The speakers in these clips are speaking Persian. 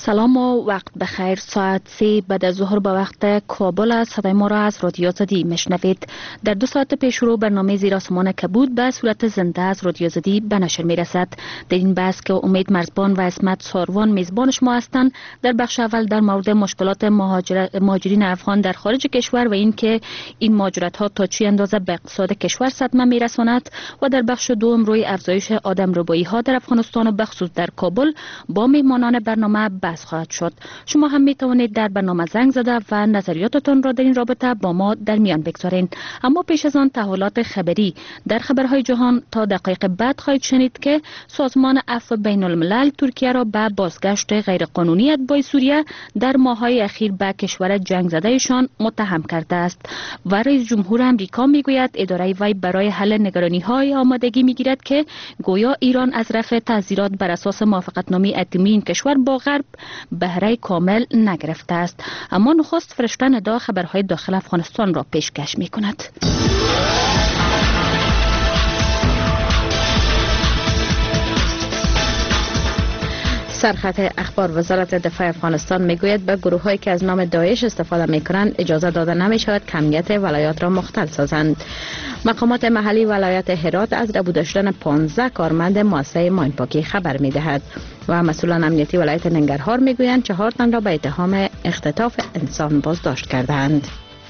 سلام و وقت بخیر. ساعت 3 بعد از ظهر به وقت کابل است. صدای ما را از رادیو آزادی میشنوید. در 2 ساعت پیش رو برنامه زیر آسمان کبود به صورت زنده از رادیو آزادی به نشر میرسد. در این بحث که امید مرزبان و اسمت ساروان میزبان شما هستند، در بخش اول در مورد مشکلات مهاجرین افغان در خارج کشور و اینکه این مهاجرت ها تا چه اندازه به اقتصاد کشور صدمه میرساند، و در بخش دوم روی افزایش آدمربایی ها در افغانستان و بخصوص در کابل با میهمانان برنامه بحث خواهد شد. شما هم می توانید در برنامه زنگ زده و نظریاتتان را در این رابطه با ما در میان بگذارین. اما پیش از آن تحولات خبری در خبرهای جهان. تا دقایق بعد خواهید شنید که سازمان عفو بین الملل ترکیه را به بازگشت غیرقانونی اتباع سوریه در ماه‌های اخیر به کشور جنگ زدهشان متهم کرده است و رئیس جمهور امریکا میگوید اداره وی برای حل نگرانی‌های آمادگی میگیرد که گویا ایران از رفع تعزیرات بر اساس موافقتنامه اتمی این کشور با غرب بهره کامل نگرفته است. اما نخست فرشته ندا خبرهای داخل افغانستان را پیشکش می کند. سرخط اخبار. وزارت دفاع افغانستان میگوید به گروه‌هایی که از نام داعش استفاده می‌کنند اجازه داده نمی‌شود کمیت ولایات را مختل سازند. مقامات محلی ولایت هرات از ربوده شدن 15 کارمند مؤسسه ماینپاکی خبر می‌دهد و مسئولان امنیتی ولایت ننگرهار می‌گویند 4 تن را به اتهام اختطاف انسان بازداشت کردند.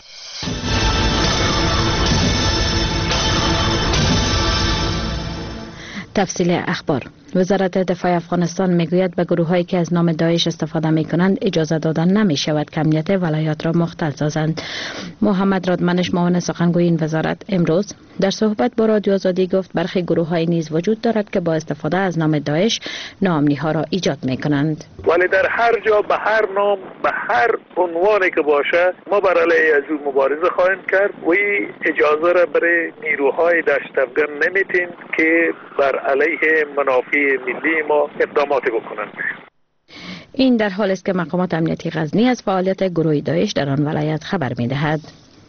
تفصیل اخبار. وزارت دفاع افغانستان میگوید به گروه‌هایی که از نام داعش استفاده می‌کنند اجازه دادن نمی‌شود کمیت ولایات را مختل سازند. محمد رادمنش معاون سخنگوی این وزارت امروز در صحبت با رادیو آزادی گفت برخی گروه‌های نیز وجود دارد که با استفاده از نام داعش ناامنی‌ها را ایجاد می‌کنند. ولی در هر جا به هر نام به هر عنوانی که باشه ما بر علیه از او مبارزه خواهیم کرد و این اجازه را برای نیروهای دشت افغان نمیتیم که بر علیه منافع ملی ما اقدامات بکنند. این در حالی است که مقامات امنیتی غزنی از فعالیت گروه داعش در آن ولایت خبر می‌دهد.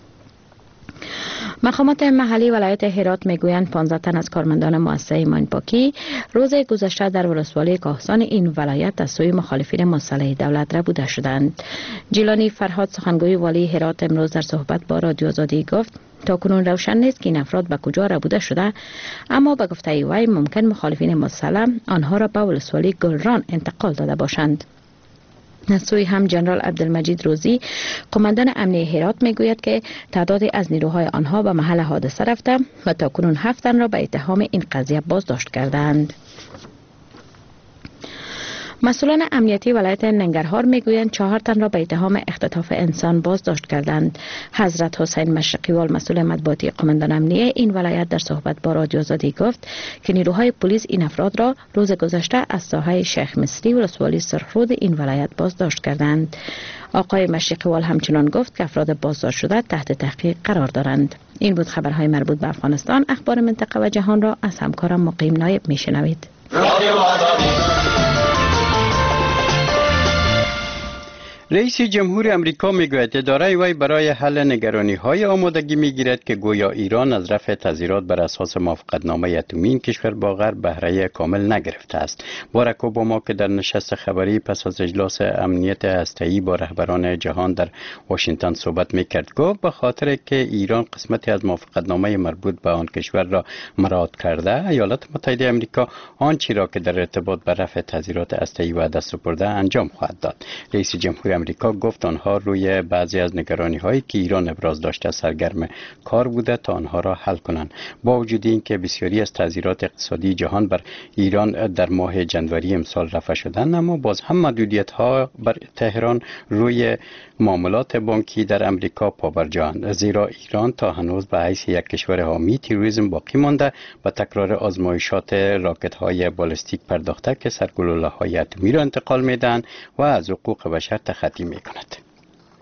مقامات محلی ولایت هرات میگویند 15 تن از کارمندان مؤسسه ماینپاکی روز گذشته در ولسوالی کاهسان این ولایت از سوی مخالفین مسلح دولت ربوده شدند. جیلانی فرهاد سخنگوی والی هرات امروز در صحبت با رادیو آزادی گفت تاکنون روشن نیست که این افراد به کجا ربوده شده، اما به گفته وی ممکن مخالفین مسلح آنها را به ولسوالی گلران انتقال داده باشند. از سوی هم جنرال عبدالمجید روزی قماندان امنیه هرات میگوید که تعدادی از نیروهای آنها به محل حادثه رفته و تاکنون 7 تن را به اتهام این قضیه بازداشت کردند. مسئولان امنیتی ولایت ننگرهار میگویند 4 تن را به اتهام اختطاف انسان بازداشت کردند. حضرت حسین مشرقیوال مسئول مطبوعاتی قماندان امنیه این ولایت در صحبت با رادیو آزادی گفت که نیروهای پلیس این افراد را روز گذشته از ساحه شیخ مصری ولسوالی سرخرود این ولایت بازداشت کردند. آقای مشرقیوال همچنان گفت که افراد بازداشت شده تحت تحقیق قرار دارند. این بود خبرهای مربوط به افغانستان. اخبار منطقه و جهان را از همکارم مقیم نایب میشنوید. رئیس جمهور امریکا میگوید اداره وی برای حل نگرانی‌های آمادگی میگیرد که گویا ایران از رفع تعزیرات بر اساس موافقتنامه اتمی این کشور با غرب بهره کامل نگرفته است. باراک اوباما که در نشست خبری پس از اجلاس امنیت هسته‌ای با رهبران جهان در واشنگتن صحبت میکرد گفت به خاطر که ایران قسمتی از موافقتنامه مربوط به آن کشور را مراعات کرده، ایالات متحده آمریکا آنچه را که در ارتباط به رفع تعزیرات هسته‌ای وعده سپرده انجام خواهد داد. رئیس جمهور امریکا گفت آنها روی بعضی از نگرانی‌هایی که ایران ابراز داشته سرگرم کار بوده تا آنها را حل کنند. با وجود اینکه بسیاری از تعزیرات اقتصادی جهان بر ایران در ماه جنوری امسال رفع شدند، اما باز هم محدودیت‌ها بر تهران روی معاملات بانکی در امریکا پابرجاست، زیرا ایران تا هنوز به حیث یک کشور حامی تروریسم باقی مانده و تکرار آزمایشات راکت‌های بالستیک پرداخته که سرگلوله‌های اتمی را انتقال می‌دهند و از حقوق بشر تخطی می‌کند.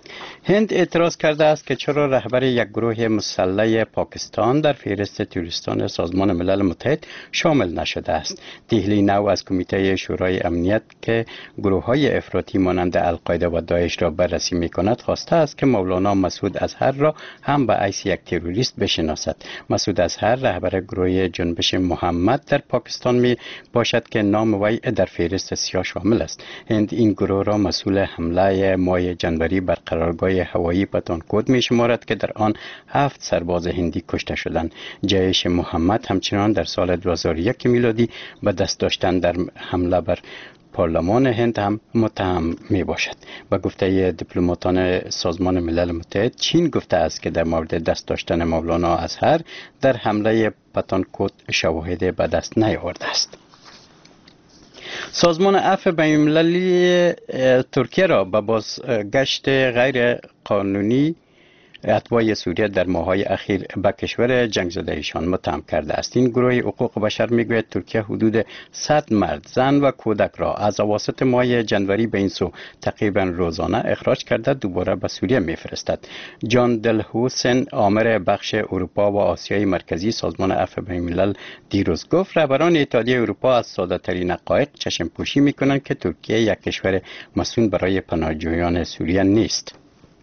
هند اعتراض کرده است که چرا رهبر یک گروه مسلح پاکستان در فهرست تروریستان سازمان ملل متحد شامل نشده است. دهلی نو از کمیته شورای امنیت که گروه‌های افراطی مانند القاعده و داعش را بررسی می‌کند خواسته است که مولانا مسعود اظهر را هم به حیث یک تروریست بشناسد. مسعود اظهر رهبر گروه جنبش محمد در پاکستان می باشد که نام وی در فهرست سیاه شامل است. هند این گروه را مسئول حمله ماه جنوری بر قرارگاه هوایی پتانکوت می شمارد که در آن 7 سرباز هندی کشته شدند. جیش محمد همچنان در سال 2001 میلادی به دست داشتن در حمله بر پارلمان هند هم متهم می باشد. با گفته دیپلماتان سازمان ملل متحد، چین گفته است که در مورد دست داشتن مولانا اظهر در حمله پتانکوت شواهد به دست نیاورده است. سازمان عفو بین‌المللی ترکیه را به بازگشت غیر قانونی اتباع سوریه در ماه‌های اخیر به کشور جنگ زده ایشان متهم کرده است. این گروه حقوق بشر میگوید ترکیه حدود 100 مرد، زن و کودک را از اواسط ماه جنوری به این سو تقریبا روزانه اخراج کرده دوباره به سوریه میفرستد. جان دل حسین آمر بخش اروپا و آسیای مرکزی سازمان عفو بین‌الملل دیروز گفت رهبران اتحادیه اروپا از ساده ترین حقایق چشم پوشی میکنند که ترکیه یک کشور مسئول برای پناهجویان سوریه نیست.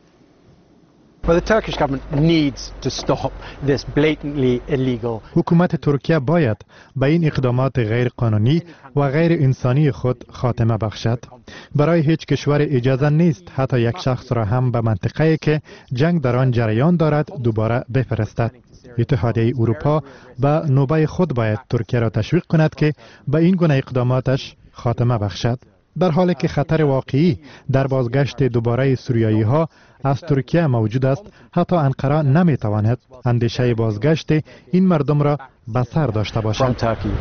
حکومت ترکیه باید به این اقدامات غیر قانونی و غیر انسانی خود خاتمه بخشد. برای هیچ کشور اجازه نیست حتی یک شخص را هم به منطقه‌ای که جنگ در آن جریان دارد دوباره بفرستد. اتحادیه اروپا به نوبه خود باید ترکیه را تشویق کند که به این گونه اقداماتش خاتمه بخشد. در حالی که خطر واقعی در بازگشت دوباره سوریایی ها از ترکیه موجود است، حتی انقره نمی تواند اندیشه بازگشت این مردم را به سر داشته باشد.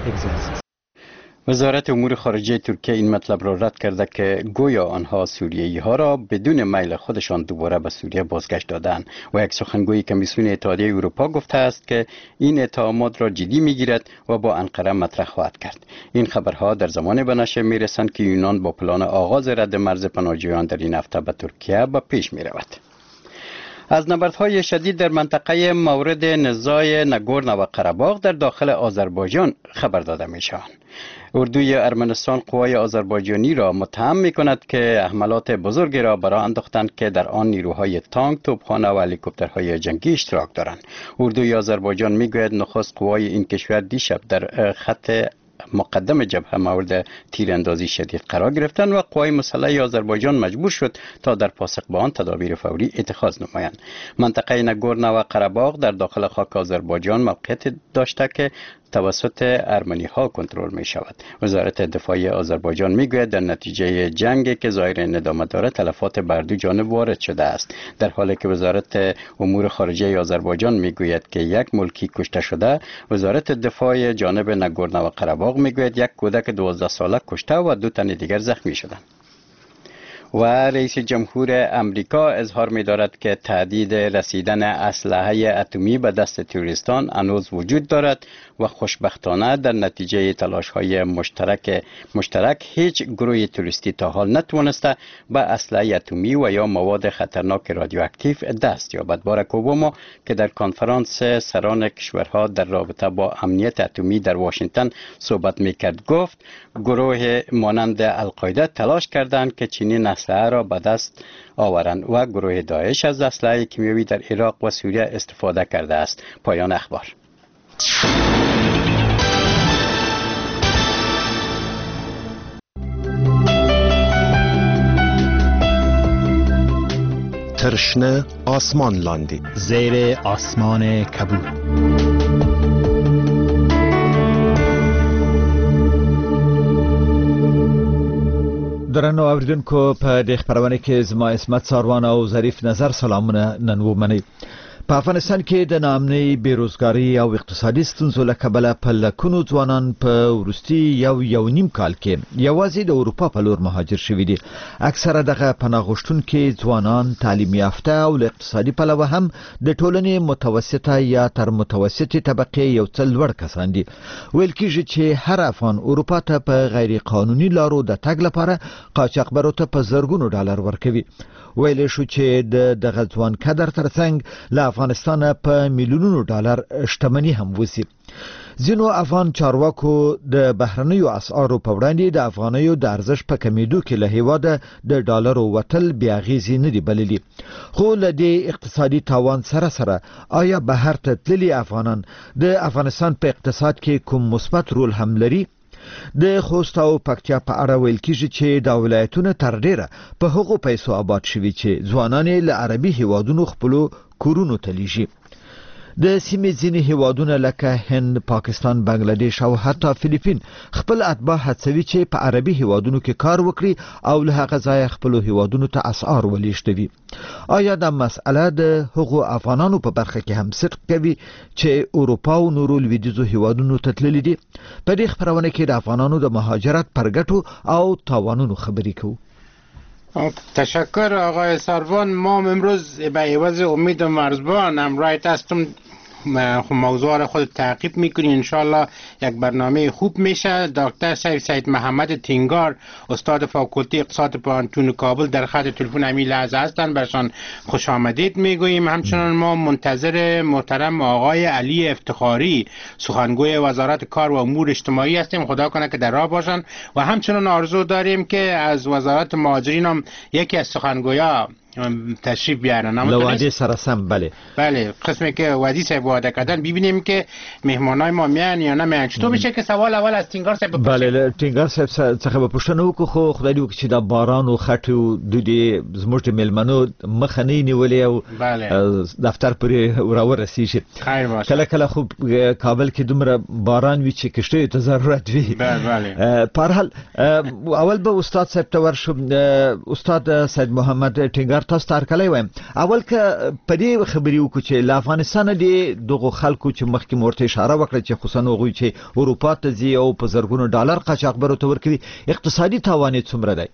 وزارت امور خارجه ترکیه این مطلب را رد کرده که گویا آنها سوریایی ها را بدون میل خودشان دوباره به سوریه بازگشت دادند و یک سخنگوی کمیسیون اتحادیه اروپا گفته است که این اتهامات را جدی میگیرد و با انقره مطرح خواهد کرد. این خبرها در زمان به نشر میرسند که یونان با پلان آغاز رد مرز پناهجویان در این هفته به ترکیه به پیش میرود. از نبردهای شدید در منطقه مورد نزاع ناگورنو و قره‌باغ در داخل آذربایجان خبر داده میشوند. اردوی ارمنستان قوای آذربایجانی را متهم می‌کند که حملات بزرگی را برآ انداختند که در آن نیروهای تانک، توپخانه و هلیکوپترهای جنگی اشتراک دارند. اردوی آذربایجان میگوید نخست قوای این کشور دیشب در خط مقدم جبهه مورد تیراندازی شدید قرار گرفتند و قوای مسلح آذربایجان مجبور شد تا در پاسخ به آن تدابیر فوری اتخاذ نمایند. منطقه ناگورنو و قره‌باغ در داخل خاک آذربایجان موقعیت داشته که توسط ارمنی ها کنترل می شود. وزارت دفاع آذربایجان می گوید در نتیجه جنگ که ظاهر ادامه دارد تلفات بر دو جانب وارد شده است، در حالی که وزارت امور خارجه آذربایجان می گوید که یک ملکی کشته شده. وزارت دفاع جانب ناگورنو و قره‌باغ می گوید یک کودک 12 ساله کشته و 2 تن دیگر زخمی شدند. و رئیس جمهور امریکا اظهار می دارد که تهدید رسیدن اسلحه اتمی به دست تروریستان هنوز وجود دارد و خوشبختانه در نتیجه تلاش‌های مشترک هیچ گروه تروریستی تا حال نتوانسته به اسلحه اتمی و یا مواد خطرناک رادیواکتیو دست یابد. باراک اوباما که در کنفرانس سران کشورها در رابطه با امنیت اتمی در واشنگتن صحبت می‌کرد گفت گروه مانند القاعده تلاش کردند که چنین اسلحه را به دست آورند و گروه داعش از اسلحه کیمیایی در عراق و سوریه استفاده کرده است. پایان اخبار. ترشنه آسمان لاندی زیر آسمان کبود. درنو اوریدونکو په دې خبرونه کې زما اسمت ساروان او ظریف نظر سلامونه نن ومني. په افغانستان کې د ناامنۍ، بیروزګارۍ او اقتصادي ستونزو له کبله په لکونو ځوانان په وروستي یو نیم کال کې یوازې د اروپا په لور مهاجر شوي دي. اکثره دغه پناه غوښتونکي ځوانان تعلیم یافته او له اقتصادي پلوه هم د ټولنې متوسطه یا تر متوسطې طبقې یو څه لوړ کسان دي. ویل کېږي چې هر افغان اروپا ته په غیر قانوني لارو د تګ لپاره قاچاقبرو ته په زرګونو ډالر ورکوي. ویل شو چې دغه ځوان قدر ترڅنګ له افغانستان په میلیونونو ډالر شتمني هم وسی. ځینو افغان چارواکو د بهرنیو اسعارو په وړاندې د افغانیو د ارزښت په کمیدو کې له هیواده د ډالرو وتل بیا غیزي نه دی بللی. خو له دې اقتصادي تاوان سره آیا بهر ته تللي افغانان د افغانستان په اقتصاد کې کوم مثبت رول هم لري؟ د خوست او پکتیا په اړه ویل کېږي چې دا ولایتونه تر ډیره په هغو پیسو آباد شوي چې ځوانان له عربي هیوادونو خپلو کورونو ته لیږي. د سیمې ځینې هیوادونه لکه هند، پاکستان، بنگلاديش او حتی فلیپین خپل اتباع هڅوي چې په عربي هیوادونو کې کار وکړي او له هغه ځایه خپلو هیوادونو ته اسعار ولېږدوي. آیا دا مسأله د هغو افغانانو په برخه کې هم صدق کوي چې اروپا او نورو لویدیځو هیوادونو ته تللي دي؟ په دې خپرونه کې د افغانانو د مهاجرت پر ګټو او تاوانونو خبرې کوو. تشکر آقای سروان. ما امروز به عوض امید مرزبان همراهت هستم، موضوع را خود تعقیب میکنیم. انشالله یک برنامه خوب میشه. دکتر سید محمد تینگار استاد فاکولته اقتصاد پانتون کابل در خط تلفن همین لحظه هستند، برشان خوش آمدید میگوییم. همچنان ما منتظر محترم آقای علی افتخاری سخنگوی وزارت کار و امور اجتماعی هستیم، خدا کنه که در راه باشند. و همچنان آرزو داریم که از وزارت مهاجرین هم یکی از سخنگویا تشریف بیارن. لوادی سرسم بله قسمی که وادی صاحب وعده کردن ببینیم که مهمانای ما میان یا نمیان. چطور میشه که سوال اول از تینگار صاحب بپرسیم؟ بله تینگار صاحب څخه به پوښتنه وکړو، خو خدای دې وکړي چې دا باران او خټو د دې زموږ د میلمنو مخه نه نیولې او دفتر پورې ورسیږي. خیر باشه. کله خو کابل کې دومره باران وي چې کشته ته ضرورت وي. بله په هر حال اول به استاد صاحب ته ورشم. استاد سید محمد تینگار تاسو تارکلای وایم، اول که په دې خبرې وکړو چې له افغانستان دغه خلکو چې مخکې مورته اشاره وکړه چې خصوصا هغوی چې اروپا ته ځي او په زرګونو ډالر قاچاقبرو ته ورکوي، اقتصادي تاوان یې څومره دی؟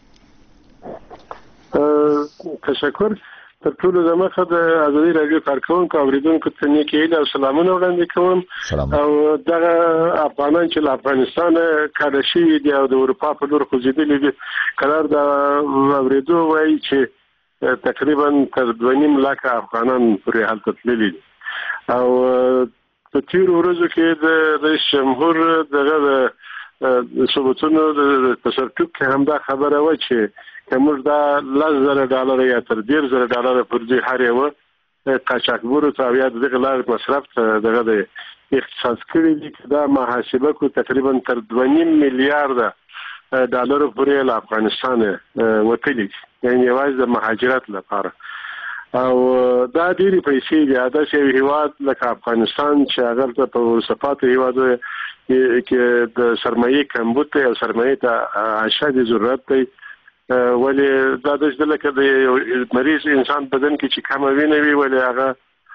تشکر. تر ټولو د مخه د ازادي راډیو کارکونکو اوریدونکو ته نیکې او سلامونه وړاندې کوم. او دغه افغانان چې له افغانستان کډه شوي دي او د اروپا په لور خوځېدلي دي، قرار د اوریدو وایي چې تقریبا تر 2.5 لکه افغانان پرې هلته تللي دي. او په تیرو ورځو کې د رئیس جمهور دغه د ثبوتونو د تصرف کې هم دا خبره وه چې موږ دا $10,000 یا تر $10,000 پر دې هر یو قاچاقبرو ته یا دغه لارې مصرف ته دغه د اختصاص کړی دي. دا محاسبه کو تقریبا تر $2.5 میلیارډ پورې له افغانستان وتلي، یعنې یوازې د مهاجرت لپاره. او دا ډېرې پیسې دي. داسې یو هېواد لکه افغانستان چې هغه په وروسته هېوادو کې د سرمایې کمبود دی او سرمایې ته اشد ضرورت دی. ولې دا د لکه د مریض انسان بدن کې چې کمه وینه وي، ولې هغه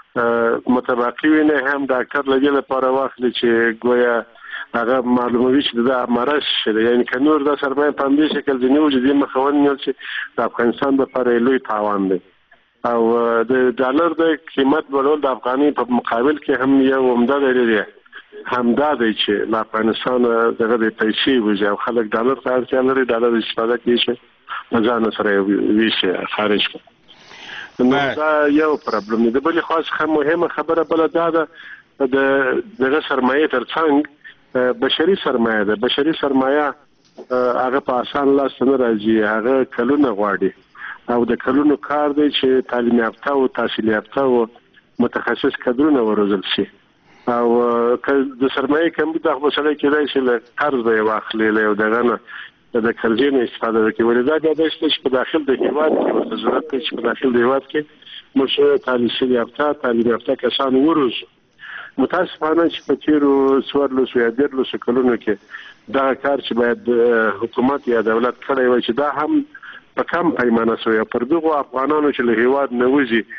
متبقي وینه هم ډاکټر له دې لپاره واخلي چې ګویا هغه معلوموي چې دا مرض شته. یعنې که نور دا سرمایه په همدې شکل ځینې وجودي مخه ونیول چې د افغانستان لپاره لوی تاوان دی. او د ډالر د قیمت لوړول د افغانۍ په مقابل کې هم یو عمده دلیل دی، همدا دی چې له افغانستان دغه د پیسې وځي او خلک ډالر ته اړتیا لري، ډالر استفاده کوي چې ځان سره ویشي خارج کړي. نو دا یو پرابلم دی. د بلې خوا څخه مهمه خبره بله دا ده، دغه سرمایې ترڅنګ بشري سرمایه ده. بشري سرمایه هغه په آسان لاس نه راځي، هغه کلونه غواړي او د کلونو کار دی چې تعلیم یافته او تحصیل یافته او متخصص کادرونه وروزل شي. او د سرمایې کمبود هغه مسله کېدای شي له قرض به واخلي، له دغه نه د قرضې نه استفاده وکړي. ولې دا بیا داسې چې په داخل د هېواد کې ورته ضرورت دی چې په داخل د هېواد کې موږ تعلیم یافته کسان وروزو. متاسفانه چې په تیرو 14 یا 13 کلونو کې دا کار چې باید حکومت یا دولت کړی وای چې دا هم په کم پیمانه شوی. پر دغه افغانانو چې له هېواد نه وځي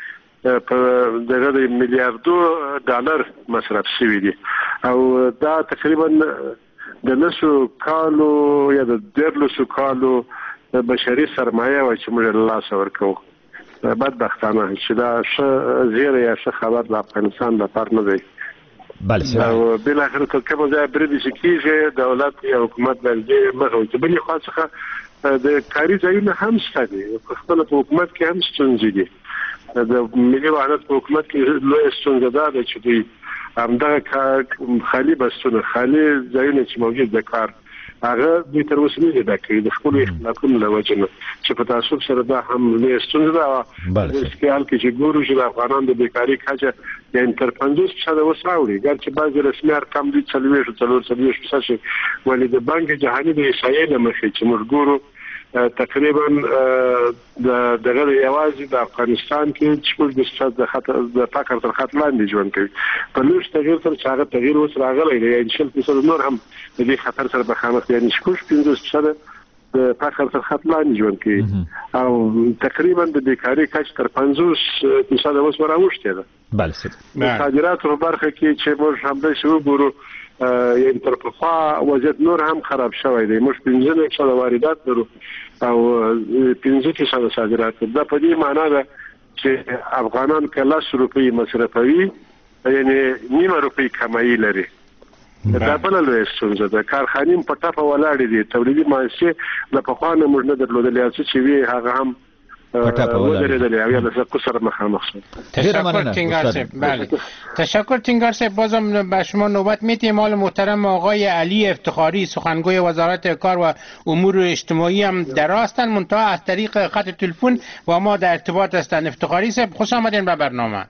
په دغه میلیاردو ډالر مصرف شوی دي او دا تقریبا د نسو کالو یا د 13 کالو بشري سرمایه و چې موږ له لاس ورکو. بدبختانه چې دا زیره یا خبر د افغانستان لپاره نه دی. بله او بل اخر ته کوم ځای بریدي چې کیږي دولت یا حکومت باندې مخه چې بلې خاصه د کاري ځایونه هم شته دي. په خپل حکومت کې هم ستونزې دي. د ملي وحدت حکومت کې لوی ستونزه ده چې دوی همدغه خالی بسونه خالی ځایونه چې موجود د کار هغه د تر اوسه نه ده کې د خپل اختلافونو له وجې نه چې په تاسو سره دا هم لوی ستونزه ده. د سکیال کې چې ګورو چې د افغانانو د بیکاری کچه یعنی تر 50% وساوړي ګرچې بعضي رسمي ارقام دي 40% ولې د بانک جهاني د احصایې له مخې چې موږ ګورو تقریبا دغه یوازې د افغانستان کې چې د فقر تر خط لاندې ژوند کوي. په لوش تغییر سره چې هغه تغییر اوس راغلی دی یعنی 40% نور هم د دې خطر سره مخامخ دي. یعنی 15% د فقر تر خط لاندې ژوند کوي او تقریبا د بیکاری کچه تر 50% اوس راوښتې ده. بله د صادراتو په برخه کې چې موږ هم د شروع ګورو یعنی تر پخوا وضعیت نور هم خراب شوی دی. موږ 15% واردات لرو او 15% صادرات. دا په دې معنی ده چې افغانان کله 10 روپۍ مصرفوي یعنی 9 روپۍ کمایي لري. دا بل لوی ستونزه ده. کارخانې په ټاپه ولاړې دي. تولیدي مؤسسې د پخوا نه موږ نه درلودلې چې وی هغه هم تشکر تینگار صاحب. بازم به شما نوبت میتیم. حال محترم آقای علی افتخاری سخنگوی وزارت کار و امور اجتماعی هم در هستند منتها از طریق خط تلفن و ما در ارتباط هستند. افتخاری صاحب خوش آمدین به برنامه.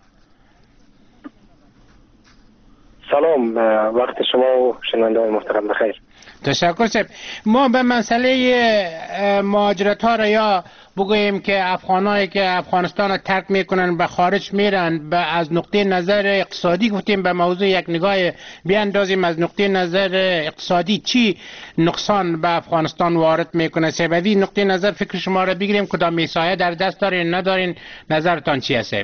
سلام، وقت شما و شنوندگان محترم بخیر. تشکر صاحب. ما به مسئله مهاجرت ها را یا بگوییم که افغانایی که افغانستان را ترک میکنن به خارج میرن از نقطه نظر اقتصادی گفتیم به موضوع یک نگاه بیاندازیم. از نقطه نظر اقتصادی چی نقصان به افغانستان وارد میکنه؟ سببی نقطه نظر فکر شما را بگیریم کدام میسایه در دست دارین ندارین؟ نظرتان چی است؟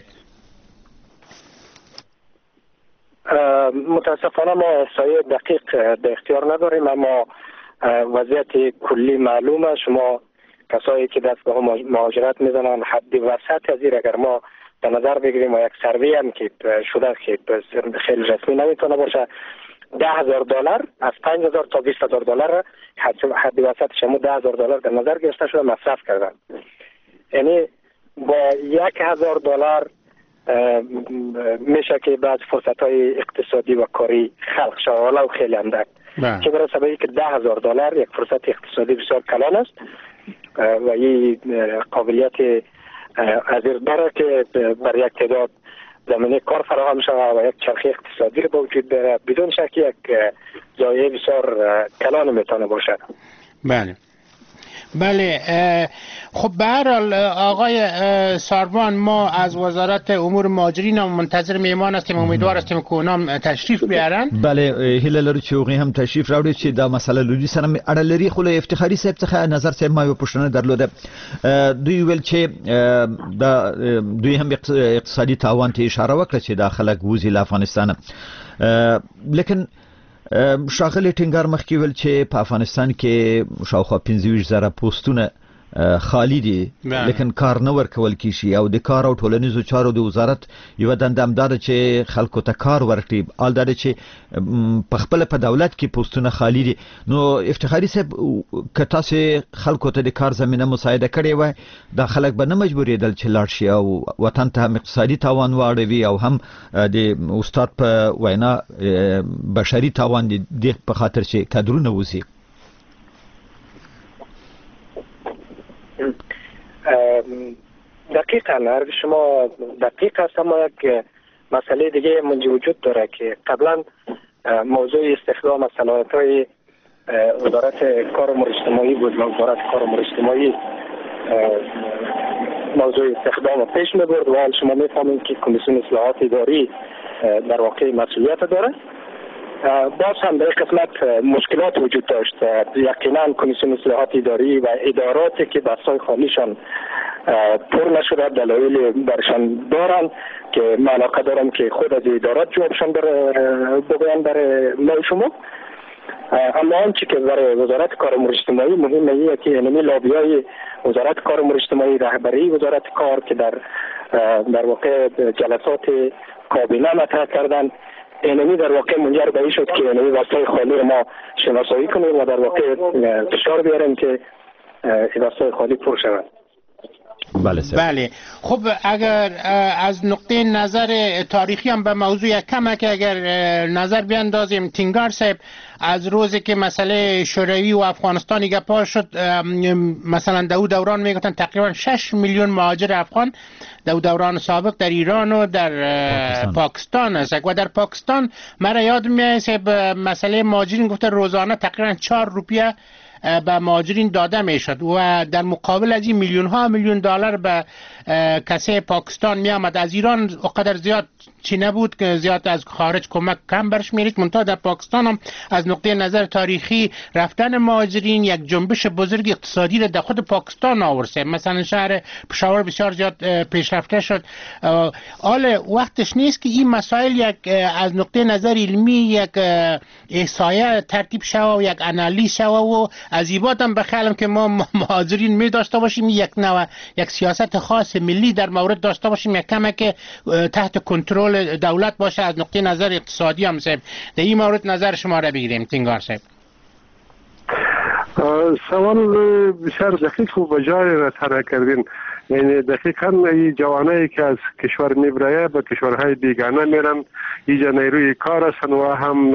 متاسفانه ما احصایه دقیق در اختیار نداریم اما وضعیت کلی معلومه. شما کسایی که دست به مهاجرت میزنن حد وسط از این اگر ما در نظر بگیریم و یک سروی هم که شده که خیلی رسمی نمیتونه باشه $10,000 از 5,000 تا $20,000 حد وسط شما $10,000 در نظر گرفته شده مصرف کردن. یعنی با $1,000 میشه که بعض فرصت‌های اقتصادی و کاری خلق شود ولو خیلی اندک که برای سببی که $10,000 یک فرصت اقتصادی بسیار کلان است و این قابلیت عزیز داره که بر یک تعداد زمینه کار فراهم شود و یک چرخه اقتصادی با وجود داره. بدون شک یک ضایعه بسیار کلان میتونه باشه. بله. خب به هر حال آقای ساروان ما از وزارت امور مهاجرین هم منتظر میهمان هستیم. امیدوار هستیم که اونام تشریف بیارن. بله هیله لرو چې هغوی هم تشریف راوړي چې دا مسله لودي سره اړه لري. خو له افتخاري صاحب څخه نظر صاحب ما یو پوښتنه درلوده. دوی ویل چې دوی هم اقتصادي تاوان ته اشاره وکړه چې دا خلک وځي له افغانستانه. لیکن ښاغلی ټینګار مخکې ویل چې په افغانستان کې شاوخوا 25,000 پوسټونه خالی دي لیکن کار نه ورکول کیږي او د کار او ټولنیزو چارو د وزارت یو دنده هم ده چې خلکو ته کار ورکړي. حال دا چې په خپل په دولت کې پوسټونه خالی دي. نو افتخاري صاحب که تاسو خلکو ته د کار زمینه مساعده کړې وای دا خلک به نه مجبورېدل چې لاړ شي او وطن ته هم اقتصادي تاوان واړوي او هم د استاد په وینا بشري تاوان دي په خاطر چې کادرونه وځي. دقیقاً حرف شما دقیق است اما یک مسئله دیگه منجی وجود داره که قبلا موضوع استخدام صلاحیت‌های وزارت کار و امور اجتماعی بود و وزارت کار و امور اجتماعی موضوع استخدام پیش می‌برد و شما می‌فهمید که کمیسیون اصلاحات اداری در واقع مسئولیت داره باز هم در قسمت مشکلات وجود داشت. یقینا کمیسیون اصلاحات اداری و اداراتی که دستای خالیشان پر نشده دلایل برشان دارن که من علاقه دارم که خود از ادارات جوابشان بگوین برای ما شما. اما آنچه که برای وزارت کار امور اجتماعی مهمه ایه که اینمی لابیای وزارت کار امور اجتماعی، رهبری وزارت کار که در واقع جلسات کابینه مطرح کردن، اینمی در واقع منجر به این شد که اینمی وسایل خالی ما شناسایی کنیم و در واقع فشار بیاریم که وسایل خالی پر شود. بله. خب اگر از نقطه نظر تاریخی هم به موضوع کمک اگر نظر بیاندازیم تینگار صاحب، از روزی که مسئله شوروی و افغانستان گپا شد، مثلا دوران میگفتن تقریبا 6 میلیون مهاجر افغان دوران سابق در ایران و در پاکستان است و در پاکستان مرا یاد میاد مسئله مهاجرین گفته روزانه تقریبا 4 روپیه به مهاجرین داده میشد و در مقابل از این میلیون دلار به کسی پاکستان می آمد. از ایران اقدر زیاد چی نبود که زیاد از خارج کمک کم برش میرید، منتها در پاکستان هم از نقطه نظر تاریخی رفتن مهاجرین یک جنبش بزرگ اقتصادی را در خود پاکستان آورده. مثلا شهر پشاور بسیار زیاد پیشرفته شد. حال وقتش نیست که این مسائل یک از نقطه نظر علمی یک احصایه ترتیب شوه و یک انالیز شوه و از این بعد هم بخیالم که ما مهاجرین می داشته باشیم یک سیاست خاص ملی در مورد داشته باشیم، یک کمک تحت کنترل دولت باشه از نقطه نظر اقتصادی هم صاحب. در این مورد نظر شما را بگیریم تینگار صاحب. سوال بسیار دقیق و بجای را طرح کردین. یعنی دقیقاً این جوانایی که از کشور میبرایه به کشورهای بیگانه میرن، اینجا نیروی کار هستن و هم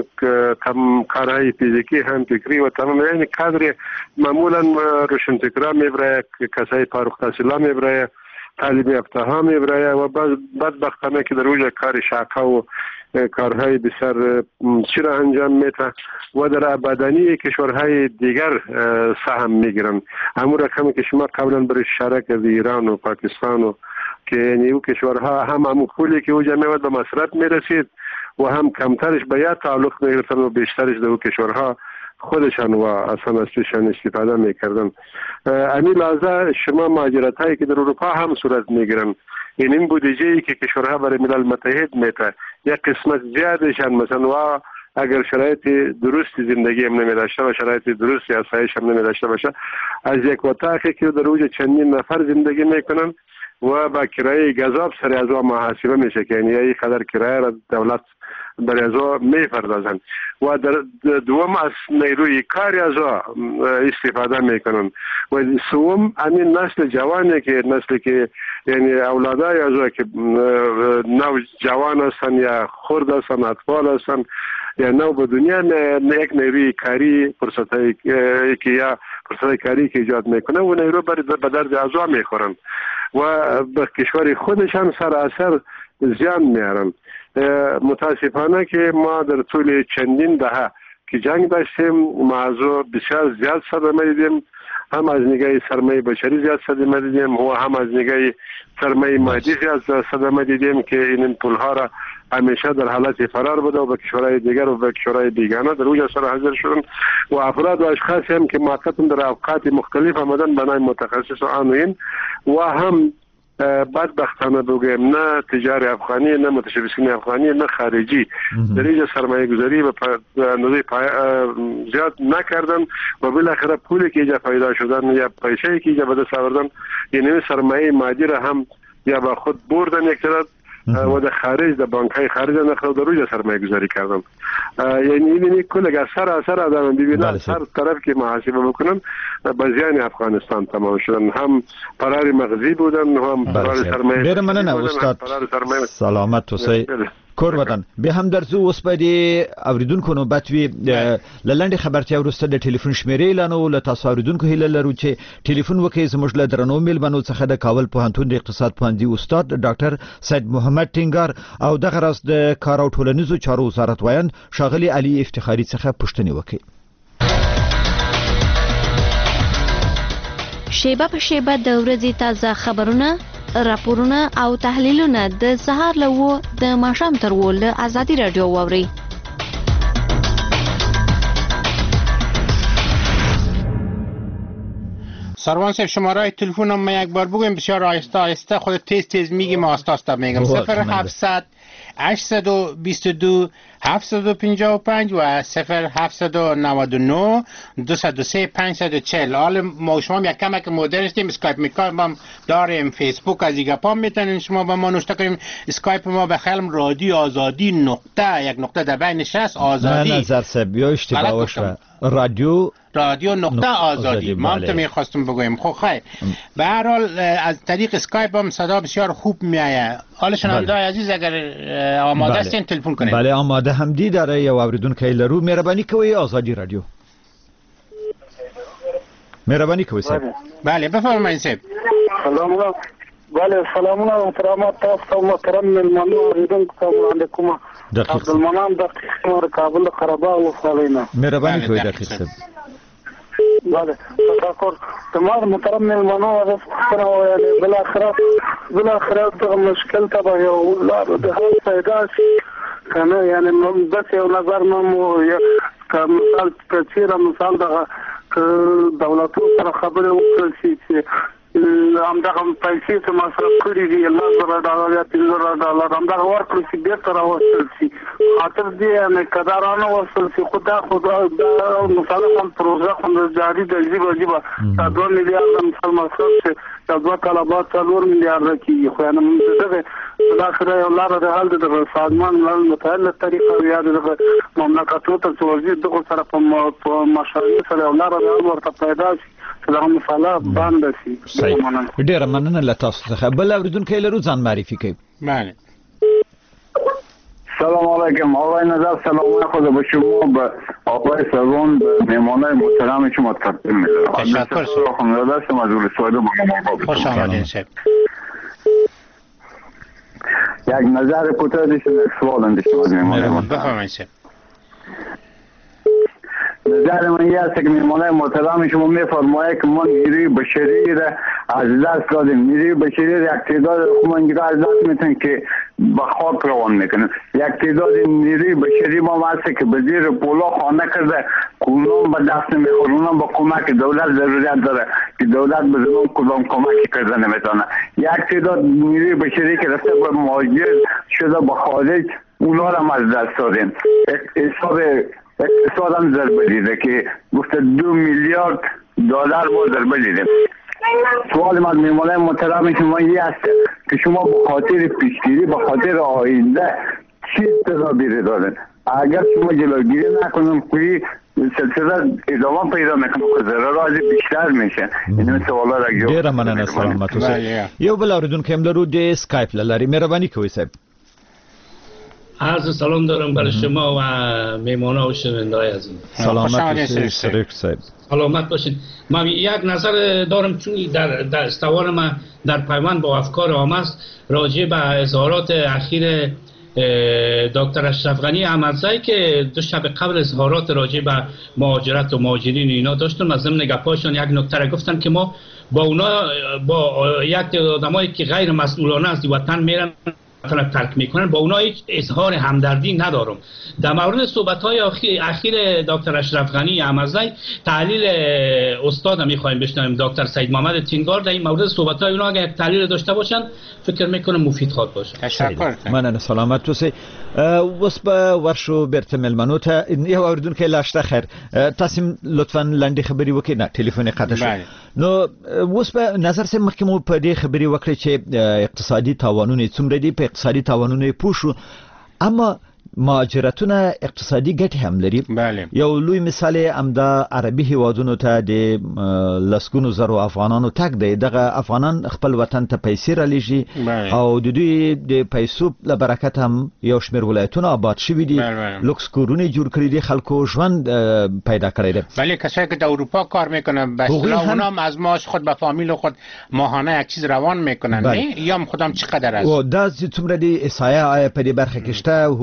کارهای فیزیکی هم فکری و تمام، یعنی کادر معمولا روشنفکرا میبرایه، کسای فارغ التحصیلا میبرایه، تعلیم یافته ها میبرایه و بدبختانه که در اوج کار شاقه و کارهای بسیار چرا انجام میده و در آبادانی کشورهای دیگر سهم میگیرن. همون رقمی که شما قبلا برای اشاره کردید ایران و پاکستان و که یعنی او کشورها هم پولی که اوجا میاد به مصرف میرسید و هم کمترش به یا تعلق میگرفتن و بیشترش در او کشورها خودشان و اصلا از توشان استفاده میکردن. امی لحظه شما مهاجرت هایی که در اروپا هم صورت میگیرن، این بودجه‌ای که کشورها برای ملل متحد میده یک قسمت زیادشان مثلا و اگر شرایط درستی زندگی هم نمی داشته و شرایط درستی آسایش هم نمی داشته باشه، از یک اتاقی که در اوج چندین نفر زندگی میکنن و با کرایه گذاب سر از آن محاسبه میشه که یعنی این قدر کرایه را دولت برای از آن میپردازن و در دوم از نیروی کاری از آن استفاده میکنن و سوم همین نسل جوانی که نسلی که یعنی اولادای از آن که نو جوان هستن یا خرد هستن، اطفال هستن یا نو به دنیا یک نیروی کاری فرصتایی که یا فرصتای کاری که ایجاد میکنه و نیرو به درد از آن میخورن و به کشور خودشان سراسر زیان میارن. متاسفانه که ما در طول چندین دهه که جنگ داشتیم موضوع بسیار زیاد صدمه دیدیم، هم از نگاه سرمایه بشری زیاد صدمه دیدیم و هم از نگاه سرمایه مادی زیاد صدمه دیدیم که این پولها را همیشه در حالت فرار بوده و به کشورهای دیگر و به کشورهای بیگانه در اوج سر حاضر شدن و افراد و اشخاصی هم که موقتا در اوقات مختلف آمدن بنای متخصص و آنوین و هم بدبختانه بگویم نه تجار افغانی نه متشبثین افغانی نه خارجی در اینجا سرمایه گذاری به اندازه زیاد نکردن و بالاخره پولی که اینجا پیدا شدن یا پیسه‌ای که اینجا به دست آوردن یعنی سرمایه مادی را هم یا با خود بردن یک طرف و در خارج در بانک‌های خارج نخل در روی سرمایه گذاری کردن. یعنی این کل اگر سر آدم ببینن هر طرف که محاسبه بکنن به زیان افغانستان تمام شدن، هم فرار مغزی بودن هم فرار سرمایه. بیر مننه استاد سلامت توسی کور وطن به هم درځو اوس په دې اوریدونکو نوبت وی لنډه خبرتیا ورسته د ټلیفون شمیرې اعلانو له تاسو اوریدونکو هیله لرو چې ټلیفون وکړي زموږ له درنو میلمنو څخه د کابل پوهنتون د اقتصاد پوهنځي استاد ډاکټر سید محمد ټینګار او دغه راز د کار او ټولنیزو چارو وزارت وایان ښاغلي علي افتخاري څخه پوښتنه وکړي. شیبه په شیبه د ورځې تازه خبرونه، راپورونه او تحلیلونه د سهار له 9 د ماښام تر 10 له ازادي رادیو واوري. سروان صاحب شماره تلفن ما یک بار بگویم، بسیار آهسته آهسته، خود تیز میگیم، آستا میگم. 0700 822 755 و 0799 203 540. حالا ما شما یک کمک مدرن هستیم، اسکایپ میکنیم، داریم فیسبوک، از دیگه پا میتونین شما با ما نوشته کنیم. اسکایپ ما به خیلم رادیو آزادی نقطه، یک نقطه در بینش هست، آزادی. نه نظر سب یا اشتباه شد، رادیو نقطه آزادی. ما هم تو میخواستم بگویم. خب خیر، به هر حال از طریق اسکایپ هم صدا بسیار خوب میایه. حالا شنونده‌های عزیز اگر آماده هستین تلفن کنین. بله آماده هم دی داره یا اوریدونکو لرو. مهربانی کوي آزادی رادیو. مهربانی کوي صاحب. بله بفرمایید صاحب. سلام. بله سلامونه و احترامات تاسو محترم مهمانو اوریدونکو وړاندې کوم. عبدالمنان دقیق کابل قره‌باغ وصالینا. مهربانی کوي دقیق صاحب. بله تشکر. تمام محترم مهمانو از خبره بالاخره ته مشکل ته یو لار د هر پیدا کنه، یعنی بس یو نظر مو یا مثال کثیره مثال د دولتو سره خبره وکړي چې همدغه پیسې چې مصرف کړي دي $1000 یا $3000 همدغه ورکړي چې بیرته راوستل شي. خاطر دې یعنې کدارانه وصل شي. خدا مثلا پروژه خو جاري د عجیبه 2 میلیارډ مثال مصرف شي، یا 2 کاله بعد 4 میلیارډ کېږي. خو یعنې دغه بالاخره یو لاره د حل د سازمان متعلق طریقه یا د مملکتونو ته توجیه دغه سره په مشاريع سره یو لاره د حل ورته پیدا شي، دا مساله باندې شي. ډیره مننه له تاسو څخه. بل اوریدونکو لرو ځان معرفي کوي. بله سلام علیکم آقای نظر، سلام خدا به شما، به آقای سروان، به مهمانای محترم شما تقدیم می‌کنم. تشکر. خانواده هستم از اولسواده با ما. خوش آمدین شب. یک نظر کوتاه داشتم، یک سوال داشتم از مهمانای محترم. بفرمایید شب. نظر من این است که مهمانای محترم شما میفرمایید که ما نیروی بشری را از دست دادیم. نیروی بشری را یک تعداد خمانگیرا از دست میتونن که به خاک روان میکنن. یک تعداد نیروی بشری ما هست که به زیر پولا خانه کرده، اونام به دست نمیخوره، اونام به کمک دولت ضرورت داره که دولت به زمان کدام کمکی کرده نمیتونه. یک تعداد نیروی بشری که رفته به مهاجر شده به خارج، اونا را از دست دادیم. اقتصاد هم ضربه دیده که گفته $2 میلیارد ما ضربه دیده. سوال من از مهمانای محترم شما این است که شما به خاطر پیشگیری، به خاطر آینده چی تدابیر دارین؟ اگر شما جلوگیری نکنیم که سلسله ادامه پیدا میکنه که ضرر بیشتر میشه. این سوالا را جواب. ډیره مننه، سلامت اوسئ. یو بل اوریدونکو هم لرو د اسکایپ لاري. مهرباني کوئ صاحب. عرض سلام دارم برای شما و میمانا و شنونده‌های عزیز. سلامت باشید شریک صاحب. سلامت باشید. من یک نظر دارم چون در استوار ما در پیوند با افکار عام است راجع به اظهارات اخیر دکتر اشرف غنی احمدزی که 2 شب قبل اظهارات راجع به مهاجرت و مهاجرین اینا داشتن. از ضمن گپاشون یک نکته را گفتن که ما با اونا با یک آدمایی که غیر مسئولانه از وطن میرن ترک میکنن با اونا هیچ اظهار همدردی ندارم. در مورد صحبت‌های اخیر دکتر اشرف غنی احمدزی تحلیل استاد می‌خوایم بشنویم، دکتر سید محمد تینگار. در این مورد صحبت‌های اونا اگه یک تحلیل داشته باشن فکر میکنم مفید خواهد باشه. تشکر. مننه، سلامت اوسئ. اوس به ورشو بیرته ملمنو ته یو اوریدونکو لاشته خیر. تاسو لطفا لنډه خبري وکړئ. نه ټلیفون قطع شو. نو اوس په نظر سم مخکمو په دې خبري وکړي چې اقتصادي تاوانونه څومره دي. په اقتصادي تاوانونه پوښو، اما مهاجرتونه اقتصادي ګټې هم لري. یو لوی مثال امدا عربي هیوادونو ته د لسګونو زرو افغانانو تک دی. دغه افغانان خپل وطن ته پیسې را لېږي او د دوی د پیسو له برکت هم یو شمېر ولایتونه آباد شوي دي، لوکس کورونه جوړ کړي دي، خلکو ژوند پیدا کړی دی. ولی کسایی که در اروپا کار میکنن به اصطلاح اونا هم از معاش خود به فامیل و خود ماهانه یک چیز روان میکنن. نه یا خودم چقدر است او دا څومره دی اسایه په دې برخه کې شته، حکومت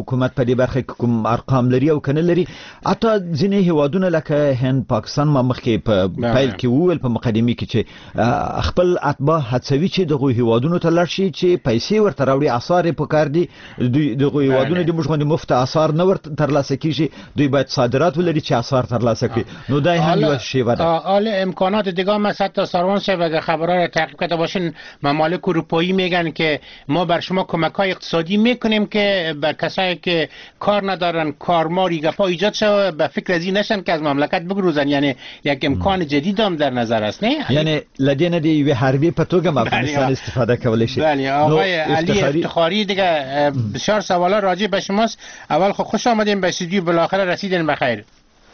په دې برخه کې کوم ارقام لري او کنه لري. حتی ځینې هیوادونه لکه هند، پاکستان ما مخکې په پیل کې وویل په مقدمه کې چې خپل اتباع هڅوي چې دغه هیوادونو ته لاړ شي چې پیسې ورته راوړي، آثار په کار دي. دغه هیوادونه د موږ باندې مفت آثار نه ورته ترلاسه کیږي، دوی باید صادرات ولري چې آثار ترلاسه کړي. نو دا هم یو شیوه ده. حالا امکانات دیگه هم هست. سروان صاحب اگه خبرها را تعقیب کرده باشین، ممالک اروپایی میگن که ما بر شما کمک‌های اقتصادی میکنیم که به کسایی که کار ندارن کارماری گپا ایجاد شه، به فکر از این نشن که از مملکت بگروزن. یعنی یک امکان جدید هم در نظر است، نه؟ یعنی لدینا دی یو حربی په توګه افغانستان استفاده کولای شي. بله آقای علی افتخاری دیگه بسیار سوالا راجع به شماست. اول خوش آمدین به استودیو، بالاخره رسیدین بخیر.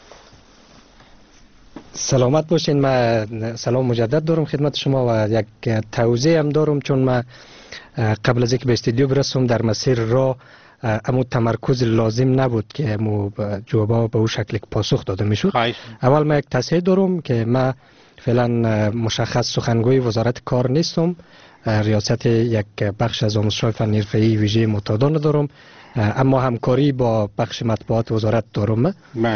سلامت باشین. من سلام مجدد دارم خدمت شما و یک توضیح هم دارم، چون من قبل از اینکه به استودیو برسم در مسیر راه امو تمرکز لازم نبود که امو جوابا به اون شکل پاسخ داده میشد. اول من یک تصحیح دارم که من فعلا مشخص سخنگوی وزارت کار نیستم، ریاست یک بخش از آموزش‌های فنی حرفه‌ای ویژه معتادا ندارم، اما همکاری با بخش مطبوعات وزارت دارم.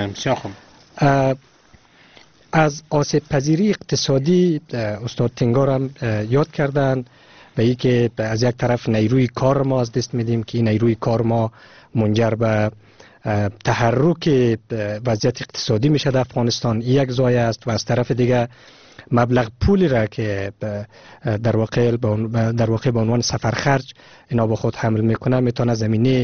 از آسیب پذیری اقتصادی استاد تنگار هم یاد کردن به این که از یک طرف نیروی کار ما از دست میدیم که این نیروی کار ما منجر به تحرک وضعیت اقتصادی میشه در افغانستان، یک زایه است. و از طرف دیگه مبلغ پولی را که در واقع به عنوان سفرخرج اینا با خود حمل میکنه میتونه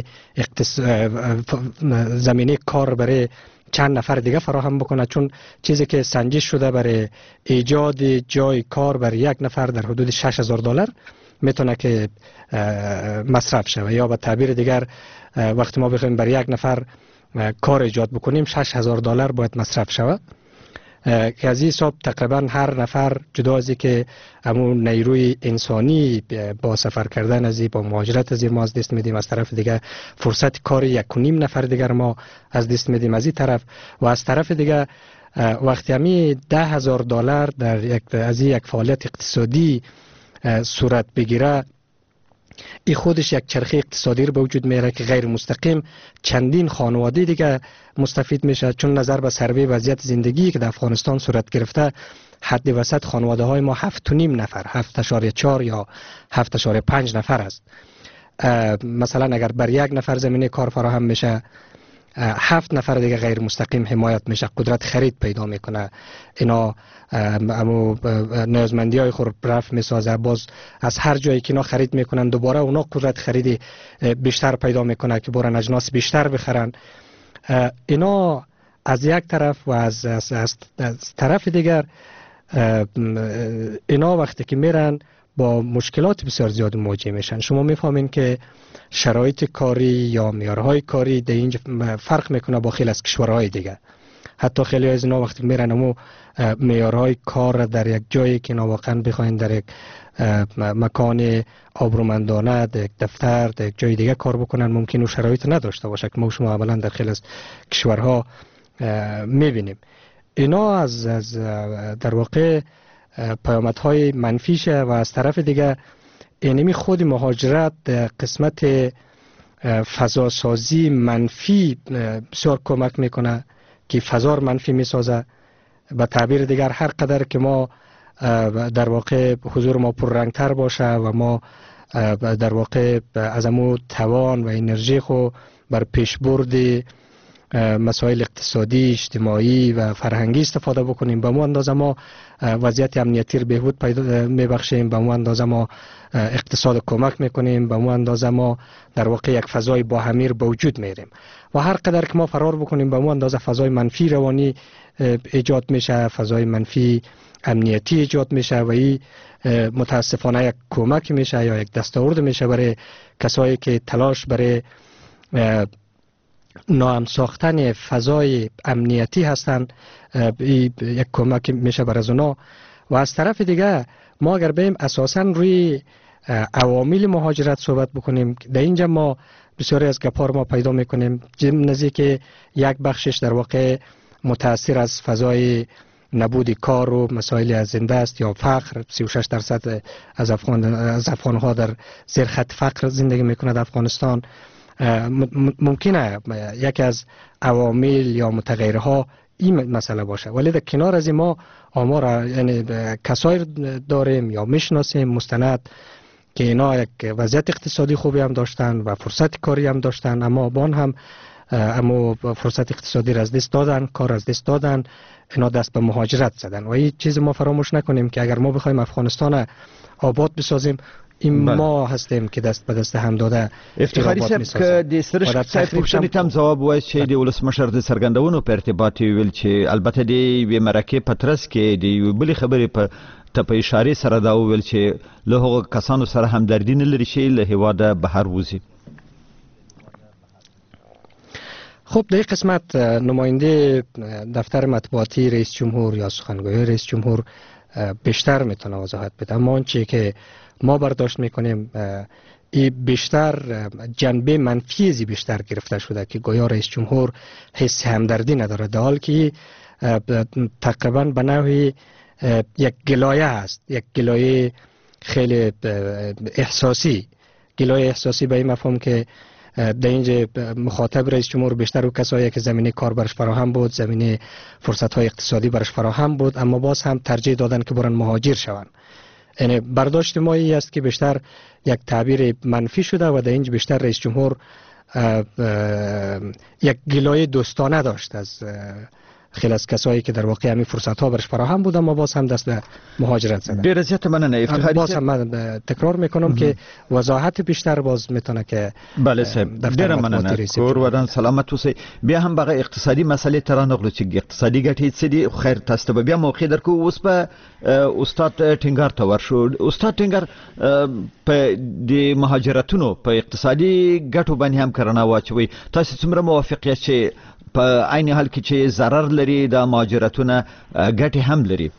زمینه کار برای چند نفر دیگه فراهم بکنه، چون چیزی که سنجش شده برای ایجاد جای کار برای یک نفر در حدود $6,000 میتونه که مصرف شود. یا به تعبیر دیگر وقتی ما بخوایم برای یک نفر کار ایجاد بکنیم $6,000 باید مصرف شود، که از این حساب تقریبا هر نفر جدا از که همون نیروی انسانی با سفر کردن از با مهاجرت از ما از دست میدیم، از طرف دیگه فرصت کار 1.5 نفر دیگر ما از دست میدیم از این طرف. و از طرف دیگه وقتی همی $10,000 در یک فعالیت اقتصادی صورت بگیره، این خودش یک چرخه اقتصادی رو به وجود میاره که غیر مستقیم چندین خانواده دیگه مستفید میشه، چون نظر به سروی وضعیت زندگی که در افغانستان صورت گرفته حد وسط خانواده های ما 7.5 نفر، 7.4 یا 7.5 نفر است. مثلا اگر بر یک نفر زمینه کار فراهم میشه، 7 نفر دیگه غیر مستقیم حمایت میشه، قدرت خرید پیدا میکنه، اینا نیازمندی های خود رفع میسازه، باز از هر جایی که اینا خرید میکنن دوباره اونا قدرت خرید بیشتر پیدا میکنه که برن اجناس بیشتر بخرن. اینا از یک طرف و از طرف دیگر اینا وقتی که میرن با مشکلات بسیار زیاد مواجه میشن. شما میفهمین که شرایط کاری یا معیارهای کاری در اینجا فرق میکنه با خیلی از کشورهای دیگه. حتی خیلی از اینا وقتی میرن امو معیارهای کار در یک جایی که اینا واقعا بخواین در یک مکان آبرومندانه، در یک دفتر، در یک جای دیگه کار بکنن، ممکن اون شرایط نداشته باشه که ما شما اولا در خیلی از کشورها میبینیم. اینا از در واقع پیامدهای منفیشه. و از طرف دیگه اینمی خود مهاجرت قسمت فضاسازی منفی بسیار کمک میکنه که فضا منفی میسازه. به تعبیر دیگر هر قدر که ما در واقع حضور ما پررنگتر باشه و ما در واقع از امو توان و انرژی خو بر پیشبرد مسائل اقتصادی، اجتماعی و فرهنگی استفاده بکنیم، به مو اندازه ما وضعیت امنیتی رو بهبود میبخشیم، به مو اندازه ما اقتصاد کمک میکنیم، به مو اندازه ما در واقع یک فضای باهمی رو به وجود میاریم. و هر قدر که ما فرار بکنیم به مو اندازه فضای منفی روانی ایجاد میشه، فضای منفی امنیتی ایجاد میشه و این متاسفانه یک کمک میشه یا یک دستاورد میشه برای کسایی که تلاش برای ناامن ساختن فضای امنیتی هستند. یک کمک میشه برای از اونا. و از طرف دیگه ما اگر بیم اساسا روی عوامل مهاجرت صحبت بکنیم، در اینجا ما بسیاری از گپار ما پیدا میکنیم نزدیک یک بخشش در واقع متاثر از فضای نبود کار و مسائل از زنده است یا فقر. 36% از افغانها در زیر خط فقر زندگی میکنند در افغانستان. ممکنه یکی از عوامل یا متغیرها این مسئله باشه، ولی در کنار از ما آمار یعنی کسایی داریم یا میشناسیم مستند که اینا یک وضعیت اقتصادی خوبی هم داشتن و فرصت کاری هم داشتن، اما بان هم اما فرصت اقتصادی را از دست دادن، کار از دست دادن، اینا دست به مهاجرت زدن. و این چیز ما فراموش نکنیم که اگر ما بخوایم افغانستان آباد بسازیم، این ما هستیم که دست به دست هم داده افتخاری صاحب که د سرش صاحب پوښتنې ته ځواب وایي چې د ولسمشر د څرګندونو په ارتباط ویل چې البته د یوې مرکې په ترڅ کې د یوې بلې خبرې په اشارې سره دا وویل چې له هغو کسانو سره همدردي نه لري چې له هېواده بهر وځي. خب در این قسمت نماینده دفتر مطبوعاتی رئیس جمهور یا سخنگوی رئیس جمهور بیشتر میتونه وضاحت بده، اما آنچه که ما برداشت میکنیم این بیشتر جنبه منفی بیشتر گرفته شده که گویا رئیس جمهور حس همدردی نداره، در حالی که تقریبا به نوعی یک گلایه است، یک گلایه خیلی احساسی، گلایه احساسی به این مفهوم که در اینجا مخاطب رئیس جمهور بیشتر او کسایی که زمینه کار برش فراهم بود، زمینه فرصت های اقتصادی برش فراهم بود، اما باز هم ترجیح دادن که برن مهاجر شوند. یعنی برداشت ما این است که بیشتر یک تعبیر منفی شده و در اینجا بیشتر رئیس جمهور یک گلایه دوستانه داشت از خیلی از کسایی که در واقع همین فرصت ها برش فراهم بود، اما باز هم دست به مهاجرت زدن. ډیر زیات مننه افتخاری. باز هم من تکرار میکنم که وضاحت بیشتر باز میتونه که بله صاحب ډیر مننه. کور ودان سلامت اوسئ. بیا هم بغه اقتصادي مسلې تر نغلو چې اقتصادي ګټې څه دي، خیر تاسو به بیا موقع درکو. اوس په استاد ټینګار ته ورشو. استاد ټینګار په د مهاجرتونو په اقتصادي ګټو باندې هم کرنا واچوي، تاسو څومره موافق یاست چې په عین حال کې چې ضرر لري د مهاجرتونه ګټې هم لري؟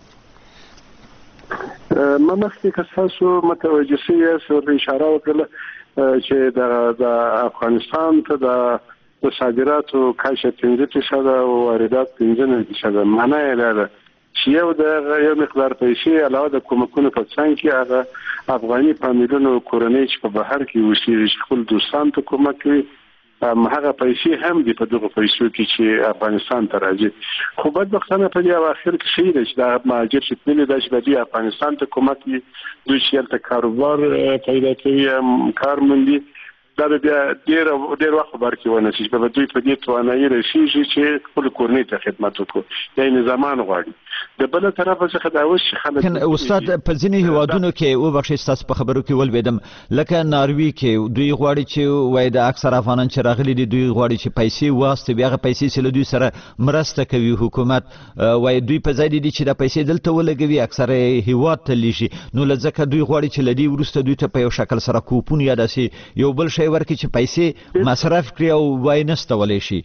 ما مخکې که تاسو متوجه یاست ورته اشاره وکړه چې د افغانستان ته د صادراتو کاشه 15% او واردات 15%. معنی یې دا ده چې یو مقدار پیسې علاوه د کومکونو په څنګ کې هغه افغاني فامیلونو کورنۍ چې په بهر کې اوسېږي خپل دوستان ته کومک کوي، هغه پیسې هم دي په دغه پیسو کې چې افغانستان ته راځي. خو بدبختانه په دې اواخر کې شي چې دا مهاجر چې تللی دا چې د افغانستان ته کومک کوي، دوی چې هلته کاروبار پیدا کوي، کار موندي، دا بیا ډېر وخت برکې ونه شي چې دوی په دې توانایي رسېږي چې خپل کورنۍ ته خدمت وکړي، یعنې زمان غواړي. د بل طرف څخه دا اوس خلک استاد په ځینې هیوادونو کې وبخښئ ستاسو په خبرو کې ولوېدم، لکه ناروی کې دوی غواړي چې وایي د اکثر افغانان چې راغلي دي دوی غواړي چې پیسې واستوي، هغه پیسې چې له دوی سره مرسته کوي حکومت، وایي دوی په ځای دي چې دا پیسې دلته ولګوي اکثر هیواد ته لیږي، نو له ځکه دوی غواړي چې له دې وروسته دوی ته په یو شکل سره کوپون یا داسې یو بل شی ورکړي چې پیسې مصرف کړي او وایي نستولی شي.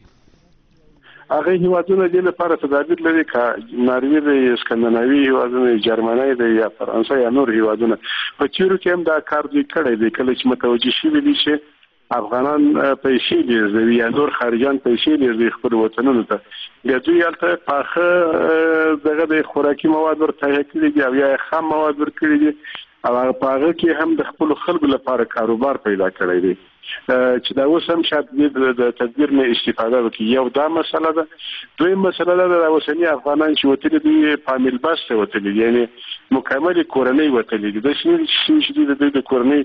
هغه هیوادونه دې لپاره تدابیر لري که ناروی دی، اسکندناوي هیوادونه، جرمني دی یا فرانسه یا نور هیوادونه، په چیرو کې هم دا کار دوی کړی دی. کله چې متوجه شوي دي چې افغانان پیسې لیږدوي یا نور خارجان پیسې لیږدوي خپل وطنونو ته، بیا دوی هلته پاخه دغه د خوراکي مواد ورته کړي دي او یا خام مواد ورکړي دي او هغه په هغه کې هم د خپلو خلکو لپاره کاروبار پیدا کړی دی چې دا اوس هم شاید د تدبیر نه استفاده وکړي. یو دا مسله ده. دویم مسله ده د اوسني افغانان چې وتلي دي فامیل بس ته وتلي دي، یعنې مکمل کورنۍ وتلي دي. داسې نه چې دوی د کورنۍ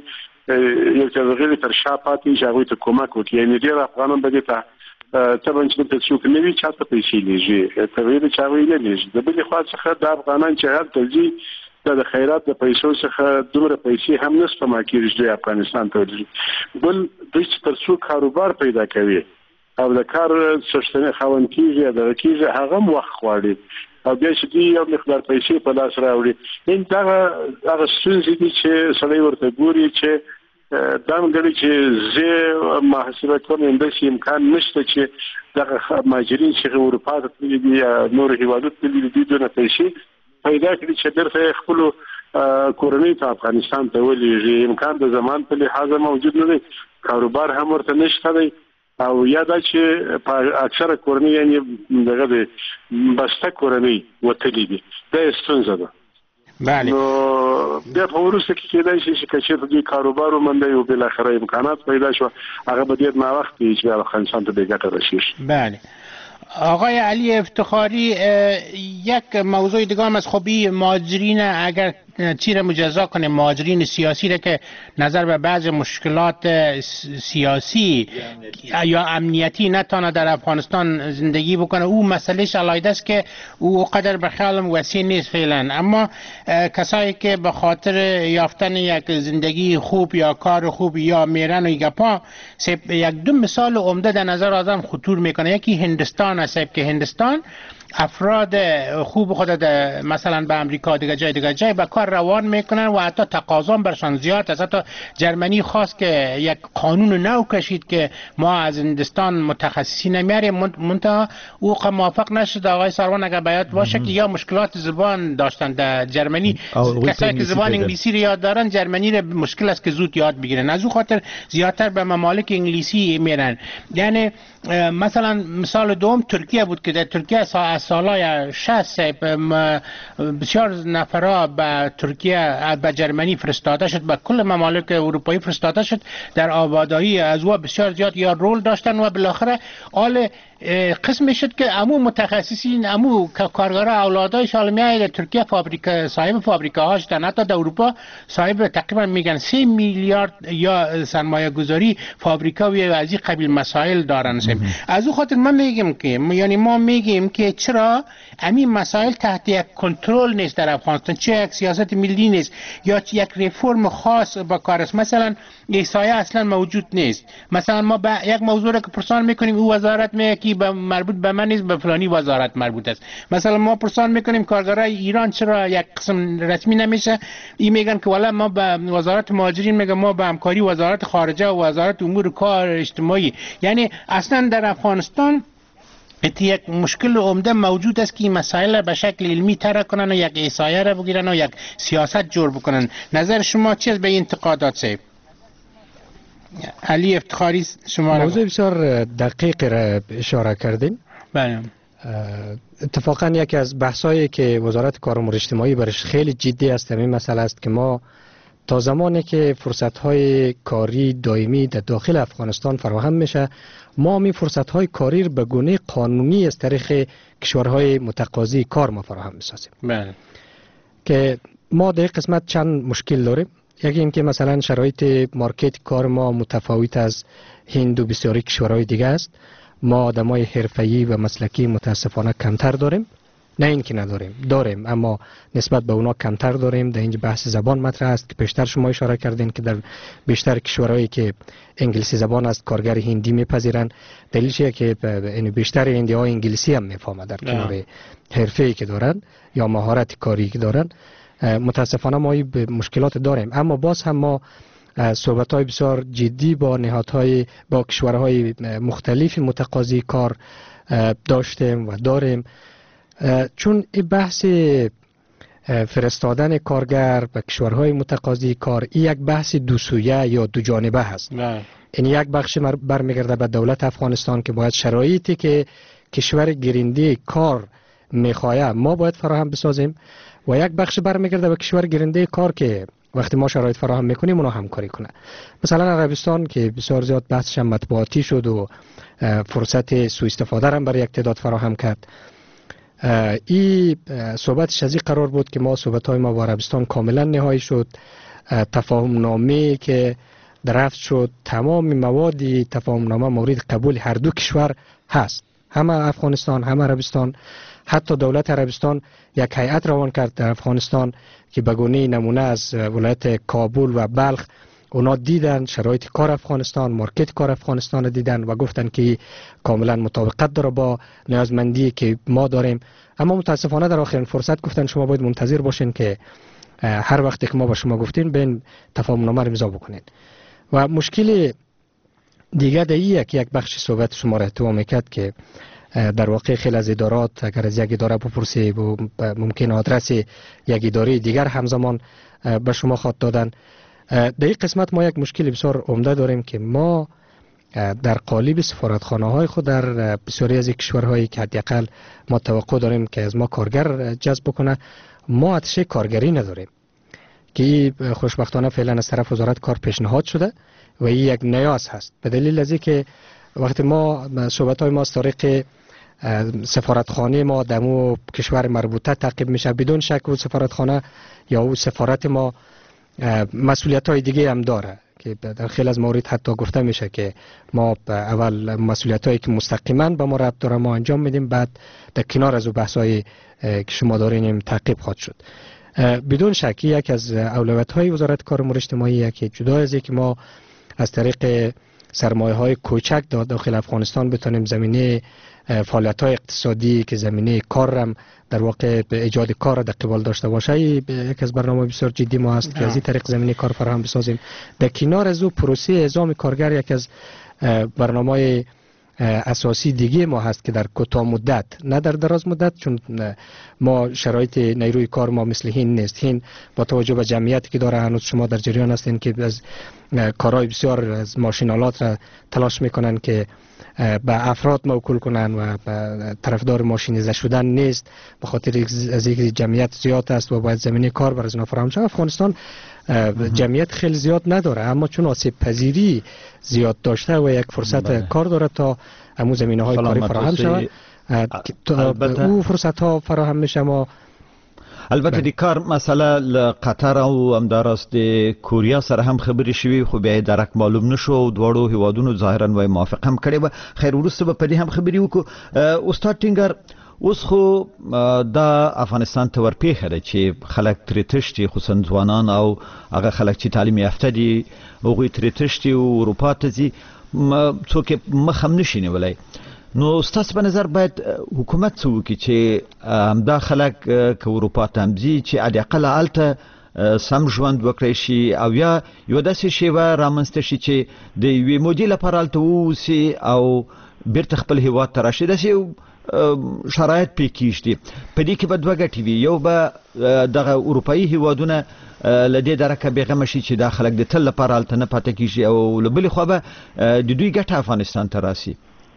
یو څه غیر تر شا پاتې چې هغوی ته کومک وکړي. یعنې ډېر افغانان به دې ته طبعا چې دلته څوک نه وي چاته پیسې لیږي، تغیر چې هغوی نه لیږي. د بلې خوا څخه د افغانان چې هلته ځي د خیرات د پیسو څخه دومره پیسې هم نه سپما کېږي چې افغانستان ته ورځي. بل دوی چې تر څو کاروبار پیدا کوي او د کار سرچینې خاوند کېږي یا دغه کېږي هغه هم وخت غواړي او بیا چې دوی یو مقدار پیسې په لاس راوړي. هغه ستونزې دي چې سړی ورته ګوري چې دا مګړي چې زه محاسبه کوم انداسې امکان نشته چې دغه مهاجرین چې اروپا ته تللي دي یا نور هیوادونو ته تللي دي دونه پیسې پیدا کړي چې درته خپل کورنۍ ته افغانستان ته ولېږي. امکان د زمان په لحاظ موجود نه دی، کاروبار هم ورته نشته دی او یا دا چې په اکثره کورنۍ یعنې دغه د بسته کورنۍ وتلي دي. دا یې ستونزه ده. بله. بیا په ورسته کې کېدای شي چې کچې د کاروبار ومنډي او بل اخره امکانات پیدا شو هغه به ډیر ما وخت چې افغانستان ته د ګټه رسیږي. بله. آقای علی افتخاری، یک موضوع دیگه هم از خوبی مهاجرین، اگر چی را مجزا کنه مهاجرین سیاسی را که نظر به بعض مشکلات سیاسی یا امنیتی نتانه در افغانستان زندگی بکنه، او مسئلهش علیحده است که او قدر به خیالم وسیع نیست فعلا، اما کسایی که به خاطر یافتن یک زندگی خوب یا کار خوب یا میرن و گپا، یک دو مثال عمده در نظر آدم خطور میکنه. یکی هندستان است که هندستان افراد خوب خود مثلا به امریکا دیگه جای به کار روان میکنن و حتی تقاضا برشان زیاد است. حتی جرمنی خواست که یک قانون نو کشید که ما از هندستان متخصصی نمیاریم، منتها او موافق نشد. آقای سروان اگر باید باشه که یا مشکلات زبان داشتن در جرمنی، کسایی که زبان انگلیسی رو یاد دارن جرمنی رو مشکل است که زود یاد بگیرن، از او خاطر زیادتر به ممالک انگلیسی میرن. یعنی مثلا مثال دوم ترکیه بود که در ترکیه سالای 60 بسیار نفرها به ترکیه به جرمنی فرستاده شد، به کل ممالک اروپایی فرستاده شد، در آبادانی از او بسیار زیاد یا رول داشتن و بالاخره آل قسم شد که امو متخصصین امو کارگرها اولادای شالمیای ترکیه فابریکه صاحب فابریکه ها شدن، حتی در اروپا صاحب تقریبا میگن 3 میلیارد یا سرمایه گذاری فابریکه و از این قبیل مسائل دارن. از او خاطر ما میگیم که یعنی ما میگیم که چرا همین مسائل تحت یک کنترل نیست در افغانستان، چه یک سیاست ملی نیست یا یک رفرم خاص با کار است. مثلا احصایه اصلا موجود نیست. مثلا ما به یک موضوع را که پرسان میکنیم او وزارت میگه که مربوط به من نیست، به فلانی وزارت مربوط است. مثلا ما پرسان میکنیم کارگرای ایران چرا یک قسم رسمی نمیشه، این میگن که والا ما به وزارت مهاجرین میگه ما به همکاری وزارت خارجه و وزارت امور کار اجتماعی. یعنی اصلا در افغانستان یک مشکل عمده موجود است که این مسائل به شکل علمی طرح کنن و یک احصایه را بگیرن و یک سیاست جور بکنن. نظر شما چیست به این انتقادات صاحب؟ علی افتخاری شما موضوع بسیار دقیق را اشاره کردین. بله. اتفاقا یکی از بحثایی که وزارت کار و امور اجتماعی برش خیلی جدی است همین مسئله است که ما تا زمانی که فرصت‌های کاری دائمی در داخل افغانستان فراهم میشه، ما می فرصت‌های کاری به گونه قانونی از طریق کشورهای متقاضی کار ما فراهم می‌سازیم. بله. که ما در قسمت چند مشکل داریم. یکی این که مثلا شرایط مارکت کار ما متفاوت از هند و بسیاری کشورهای دیگه است. ما آدمای حرفه‌ای و مسلکی متاسفانه کمتر داریم. نه اینکه نداریم، داریم، اما نسبت به اونا کمتر داریم. در اینجا بحث زبان مطرح است که پیشتر شما اشاره کردین که در بیشتر کشورهایی که انگلیسی زبان است کارگر هندی میپذیرن. دلیلش اینه که بیشتر هندی‌ها انگلیسی هم میفهمن در کنار حرفه‌ای که دارن یا مهارت کاری که دارن. متاسفانه ما مشکلات داریم، اما باز هم ما صحبت‌های بسیار جدی با نهادهای با کشورهای مختلف متقاضی کار داشتیم و داریم، چون این بحث فرستادن کارگر به کشورهای متقاضی کار این یک بحث دو سویه یا دو جانبه هست. این یک بخش برمیگرده به دولت افغانستان که باید شرایطی که کشور گیرنده کار میخواه ما باید فراهم بسازیم و یک بخش برمیگرده به کشور گیرنده کار که وقتی ما شرایط فراهم میکنیم اونا همکاری کنه. مثلا عربستان که بسیار زیاد بحثش هم مطبوعاتی شد و فرصت سوء استفاده هم برای یک تعداد فراهم کرد. این صحبتش از این قرار بود که ما صحبت‌های ما با عربستان کاملا نهایی شد، تفاهم نامه که درافت شد، تمام مواد تفاهم نامه مورد قبول هر دو کشور هست، همه افغانستان هم عربستان. حتی دولت عربستان یک هیئت روان کرد در افغانستان که به گونه نمونه از ولایت کابل و بلخ اونا دیدن شرایط کار افغانستان، مارکت کار افغانستان دیدن و گفتن که کاملا مطابقت داره با نیازمندی که ما داریم. اما متاسفانه در آخرین فرصت گفتن شما باید منتظر باشین که هر وقتی که ما با شما گفتین بین تفاهم نامه رو امضا بکنین. و مشکل دیگه دیگه که یک بخش صحبت شما را اتهام میکرد که در واقع خیلی از ادارات اگر از یک اداره بپرسی و ممکن آدرس یک اداره دیگر همزمان به شما خواهد دادن. در این قسمت ما یک مشکل بسیار عمده داریم که ما در قالب سفارتخانه های خود در بسیاری از کشورهایی که حداقل ما توقع داریم که از ما کارگر جذب کنه، ما اتشه کارگری نداریم که خوشبختانه فعلا از طرف وزارت کار پیشنهاد شده و این یک نیاز هست. به دلیل از که وقتی ما صحبت‌های ما از طریق سفارتخانه ما دمو کشور مربوطه تعقیب میشه، بدون شک و سفارتخانه یا او سفارت ما مسئولیت‌های دیگه هم داره که در خیلی از موارد حتی گفته میشه که ما اول مسئولیت‌هایی که مستقیما به ما ربط داره ما انجام میدیم، بعد در کنار از بحث‌های که شما دارین تعقیب خواهد شد. بدون شک یک از اولویت‌های وزارت کار امور اجتماعی که جدا از اینکه ما از طریق سرمایه‌های کوچک داخل افغانستان بتونیم زمینه فعالیت‌های اقتصادی که زمینه کار هم در واقع به ایجاد کار در قبال داشته باشه، یک از برنامه بسیار جدی ما هست که از این طریق زمینه کار فراهم بسازیم. در کنار از او پروسه اعزام کارگر یک از برنامه‌های اساسی دیگه ما هست که در کوتاه مدت نه در دراز مدت، چون ما شرایط نیروی کار ما مثل این نیست. این با توجه به جمعیتی که داره هنوز شما در جریان هستین که از کارهای بسیار از ماشینالات را تلاش میکنن که به افراد موکول کنن و طرفدار ماشینیزه شدن نیست، به خاطر از اینکه جمعیت زیاد است و باید زمینه کار برای اونا فراهم شود. افغانستان جمعیت خیلی زیاد نداره، اما چون آسیب پذیری زیاد داشته و یک فرصت کار داره تا همون زمینه‌های کاری فراهم شود، او فرصت ها فراهم میشه. ما البته د کار مسله قطر او همداراست د کوریا سره هم خبرې شوي، خو بیا درک معلوم نشو. دواړو هیوادونو ظاهرا وای موافق هم کړي و. خیر وروسته به پدې هم خبرې وکړو. استاد ټینګر، اوس خو دا افغانستان ته ورپېښه ده چې خلک ترې تښتي، خصوصا ځوانان او هغه خلک چې تعلیم یافته دي هغوی ترې تښتي او اروپا ته ځي، څوک مخ هم نشي نیولی. نو ستاسو په نظر باید حکومت څه وکړي چې همدا خلک که اروپا ته هم ځي چې حداقل هلته سم ژوند وکړی شي، او یا یوه داسې شیوه رامنځته شي چې د یوې مودې لپاره هلته واوسي او بیرته خپل هیواد ته راشي. داسې شرایط پې کېږدي. په دې کې به دوه ګټې وي، یو به دغه اروپایي هیوادونه له دې درکه بېغمه شي چې دا خلک د تل لپاره هلته نه پاتې کېږي، او له بلې خوا به د دوی ګټه افغانستان ته راسي.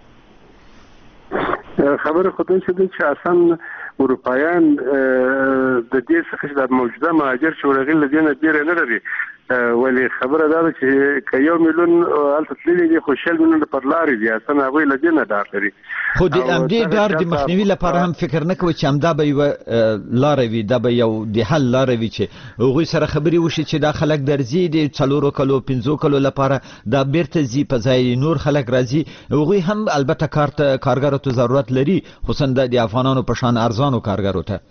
خبر خودی شده چې اصلا اروپایان د دې څخه چې د موجوده مهاجر شورغي لدینه ډیر نه لري، ولی خبره دا ده چې که 1 میلیون الته تللی دي خو 6 میلیون پر لارې دي، اصلا هغوی لدینه ډار لري. خو د همدې ډار د مخنیوي لپاره هم فکر نه کوي چې همدا به یوه لاره وي، دا به یو د حل لاره وي چې هغوی سره خبرې وشي چې دا خلک درځي د 4 کلو 5 کلو لپاره دا بیرته ځي، په ځای نور خلک راځي. هغوی هم البته کارګرو ته ضرورت لري، خصوصا د افغانانو په شان ارزانو کارګرو ته.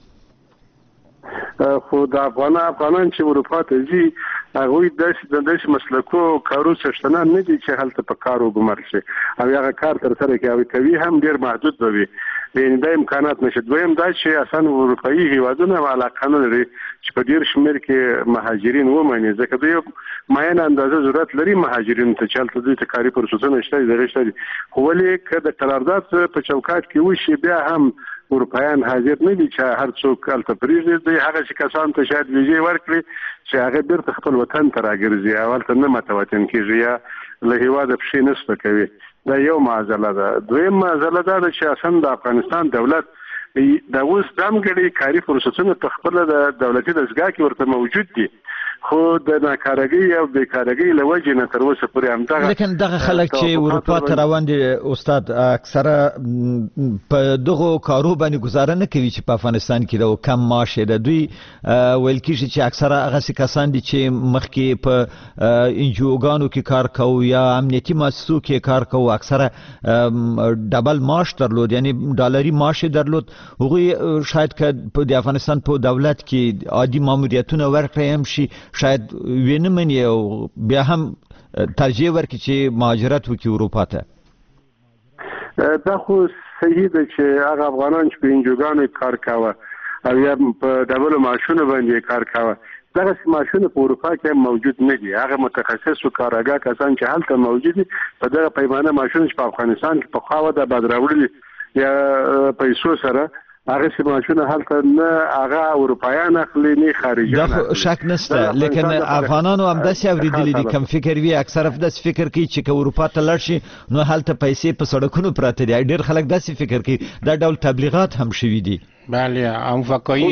خو د افغانان چې اروپا ته ځي هغوی داسې مسلکو کارو څښتنان نه دي چې هلته په کار وګمر شي او هغه کار ترسره کوي هم ډېر محدود به وي، یعنې دا امکانات نشي. دویم دا چې اصلا اروپایي هیوادونه علاقه نه لري چې په ډېر شمېر کې مهاجرین ومني، ځکه دوی معینه اندازه ضرورت لري مهاجرینو ته چې هلته دوی ته کاري فرصتونه شته دي، دغه شته دي. خو ولې که د قرارداد په چوکاټ کې وشي بیا هم اروپایان حاضر نه دي چې هر څوک هلته پرېږدي. دوی هغه کسانو ته شاید ویزې ورکړي چې هغه بیرته خپل وطن ته راګرځي او هلته نه متوطن کېږي یا له هېواده پښې نه سپکوي. دا یو معضله ده. دویم معضله دا ده چې اصلا د افغانستان دولت د اوس ځانګړي کاري فرصتونه په خپله د دولتي دستګاه کې ورته موجود دي، خو د ناکارګۍ او بیکارګۍ له وجې نه تر اوسه پورې همدغه لیکن دغه خلک چې اروپا ته روان دي استاد اکثره په دغو کارو باندې ګزاره نه کوي چې په افغانستان کې د کم معاش ده. دوی ویل کېږي چې اکثره هغسې کسان دي چې مخکې په انجیوګانو کې کار کوو یا امنیتي مؤسسو کې کار کوو، اکثره ډبل معاش درلود، یعنی ډالري معاش درلود. هغوی شاید که د افغانستان په دولت کې عادي ماموریتونه ورکړی هم شي شاید وینه مني او بیا هم ترجیح ورکړي چې مهاجرت وکړي اروپا ته. دا خو صحیح ده چې هغه افغانان چې په انجوګانو کار کوه او یا په ډبلو معاشونو باندې کار کوه، دغسې معاشونه په اروپا کې هم موجود نه دي. هغه متخصص و کارآګاه کسان چې هلته موجود دي په دغه پیمانه معاشونه چې په افغانستان کې پخوا وده بعد راوړلي یا پیسو سره هغه معاشونه هلته نه هغه اروپایان اخلي نه خارجیان. دا شک نشته، لیکن افغانانو هم داسې اورېدلي دي کم فکر وي، اکثره داسې فکر کوي چې که اروپا ته لاړ شي نو هلته پیسې په سړکونو پراته دي. ډېر خلک داسې فکر کوي. دا ډول تبلیغات هم شوي دي. بله، هم فکایي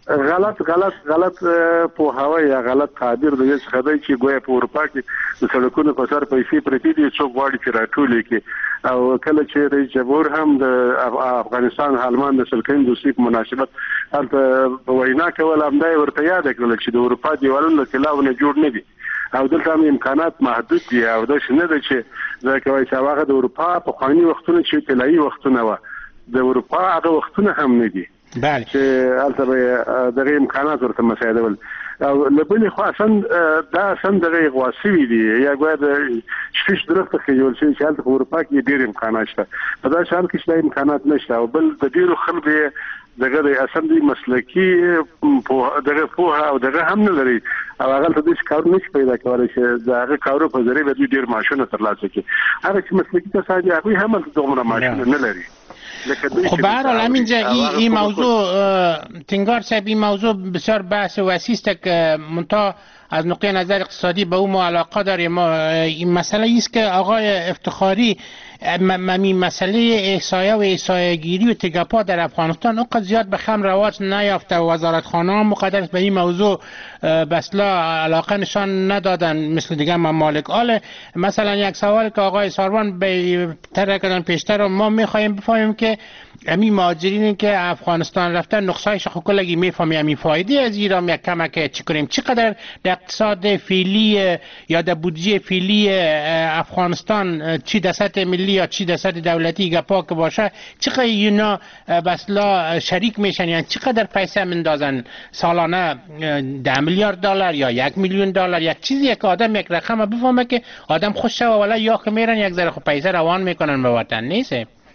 غلط پوهاوی یا غلط تعبیر د یو څه دی چې ګویا په اروپا کې د سړکونو په سر پیسې پرتې دي څوک غواړي چې راټولې کې او کله چې رئیس جمهور هم د افغانستان حالمان د سلکین دوسي په مناسبت هلته وینا کول هم دا ورته یاد کړل چې د اروپا دیوالونه طلاونه جوړ نه دي او دلته هم امکانات محدود دي او دا شنه ده چې دا کوي چې هغه د اروپا په خواني وختونو چې طلایي وختونه و د اروپا هغه وختونه هم نه دي بله چې البته به دغه امکانات ورته مساعدول او لبني خو دا دغه غواسوي دي یا ګویا د شفش درخته کې جوړ شي چې البته په اروپا کې ډېر امکانات شته په دا شان کې چې امکانات نشته او بل د ډېرو خلکو دغه د اسمبلی مسلکی دغه په او دغه هم نه لري او هغه ته د کار نشي پیدا کولای چې دغه کارو په ذریعہ به ډېر معاشونه ترلاسه کړي هغه چې مسلکی تصادي هغه هم دومره معاشونه نه لري. خب به هر حال همینجا این موضوع تنگار صاحب این موضوع بسیار بحث وسیع است که منتها از نقطه نظر اقتصادی به او ما علاقه داریم. این مسئله است که آقای افتخاری مسئله احصایه و احصایه گیری و تگپا در افغانستان اونقدر زیاد به خم رواج نیافته و وزارتخانه هم مقدر به این موضوع بسلا علاقه نشان ندادن مثل دیگه ممالک. حالا مثلا یک سوال که آقای ساروان به طرح کردن پیشتر ما میخوایم بفهمیم که امی مهاجرینی که افغانستان رفتن نقصایش خب کلگی میفهمیم امی فایده از ایران یک کمک چی کنیم چقدر در اقتصاد فعلی یا در بودجه فعلی افغانستان چی در سطح ملی یا چی در سطح دولتی گپا که باشه چقدر اینا بسلا شریک میشن یعنی چقدر پیسه مندازن سالانه 10 میلیارد دلار یا 1 میلیون دلار یک چیزی که آدم یک رقم بفهمه که آدم خوش شوه ولی یا که میرن یک ذره پیسه روان میکنن به وطن نیست.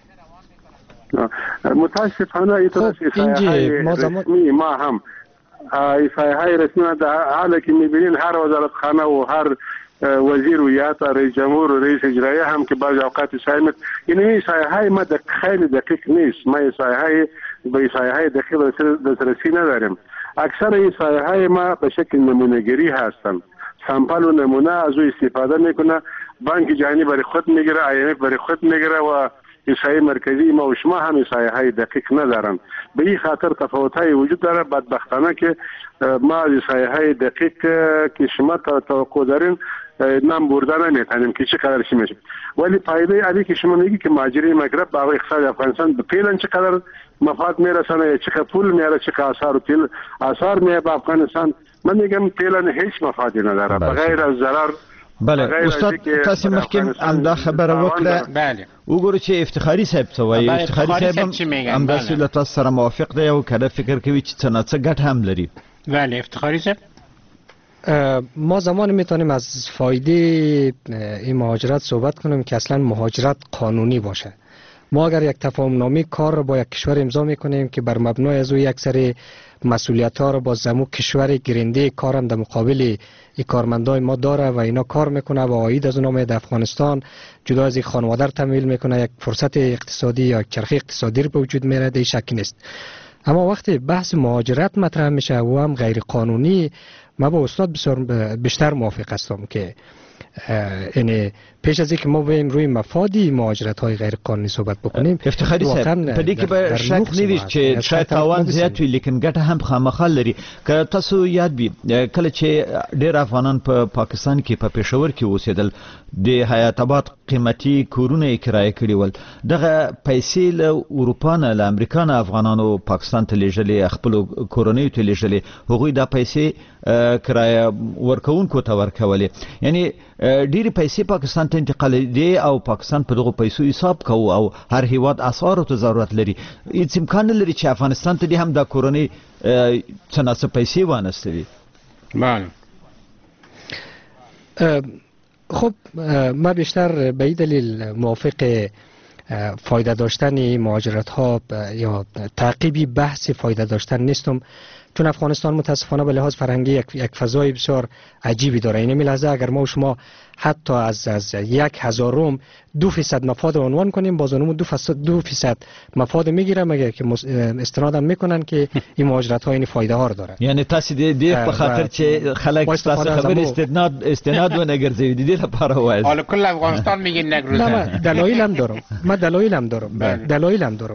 متاسفانه رسمی ما هم ایسای های رسمی در حالی که میبینین هر وزارت خانه و هر وزیر و یا رئیس جمهور و رئیس اجرایه هم که بعض اوقات سایمت یعنی ایسای های ما خیلی دقیق نیست ما ایسای های به ایسای های دقیق دسترسی نداریم اکثر ایسای های ما به شکل نمونهگیری هستن سامپل و نمونه از او استفاده میکنه بانک جهانی برای خود میگیره IMF برای خود میگیره و ایسای مرکزی ما و شما هم ایسای های دقیق ندارن به این خاطر تفاوت های وجود داره بدبختانه که ما ایسای های دقیق که شما توقع دارین نام بردن نمیتونیم که چقدر چی میشه ولی فایده علی که شما میگی که مهاجرین مغرب با اقتصاد افغانستان به فعلا چقدر مفاد میرسونه چقدر پول میاره چقدر آثار میاره به افغانستان من میگم فعلا هیچ مفادی نداره بغیر از ضرر. بله استاد تاسو مخکې همدا خبره وکړه وګورئ چې افتخاري صاحب څه وایي افتخاري صاحب همداسې له تاسو سره موافق دی او کله فکر کوي چې څه نه څه ګټه هم لري. بله افتخاری صاحب ما زمان میتونیم از فایده این مهاجرت صحبت کنیم که اصلا مهاجرت قانونی باشه. ما اگر یک تفاهم نامه کار رو با یک کشور امضا میکنیم که بر مبنای از او یک سری مسئولیت ها رو با زمو کشور گرنده کارم در مقابل ای کارمندای ما داره و اینا کار میکنه و عاید از اونها میاد افغانستان جدا از خانواده تمویل میکنه یک فرصت اقتصادی یا چرخه اقتصادی به وجود میاره در شک نیست. اما وقتی بحث مهاجرت مطرح میشه و هم غیر قانونی ما با استاد بیشتر موافق هستم که یعنی پیش از اینکه ما بریم روی مفادی مهاجرت های غیر قانونی صحبت بکنیم افتخاری صاحب په دې کې به شک نه وي چې شاید تاوان زیات وي لیکن ګټه هم خامخا لري که تاسو یاد بي کله چې ډېر افغانان په پاکستان کې په پېښور کې اوسېدل د حیات آباد قیمتي کورونه یې کرایه کړي ول دغه پیسې له اروپا نه له امریکا نه افغانانو پاکستان ته لیږلې خپلو کورنیو ته لیږلې هغوی دا پیسې کرایه ورکوونکو ته ورکولې یعنی ډېرې پیسې پاکستان ته انتقالېدې او پاکستان په دغو پیسو حساب کوو او هر هیواد اسعارو ته ضرورت لري هېڅ امکان نه لري چې افغانستان ته دې هم دا کورنۍ څه ناڅه پیسې وانستوي. بله خب ما بیشتر به این دلیل موافق فایده داشتن مهاجرت ها یا تعقیبی بحث فایده داشتن نیستم چون افغانستان متاسفانه به لحاظ فرهنگی یک فضای بسیار عجیبی داره. این لحظه اگر ما و شما حتی از 1/1000 2% مفاد عنوان کنیم باز اونمون 2% مفاد میگیره مگر که استنادم میکنن که این مهاجرت ها این فایده ها رو داره. یعنی تاسو دې په خاطر چې خلک تاسو خبر استناد و نگرځوي دې لپاره وایي حالا کل افغانستان میگین نگرځن. دلایل هم دارم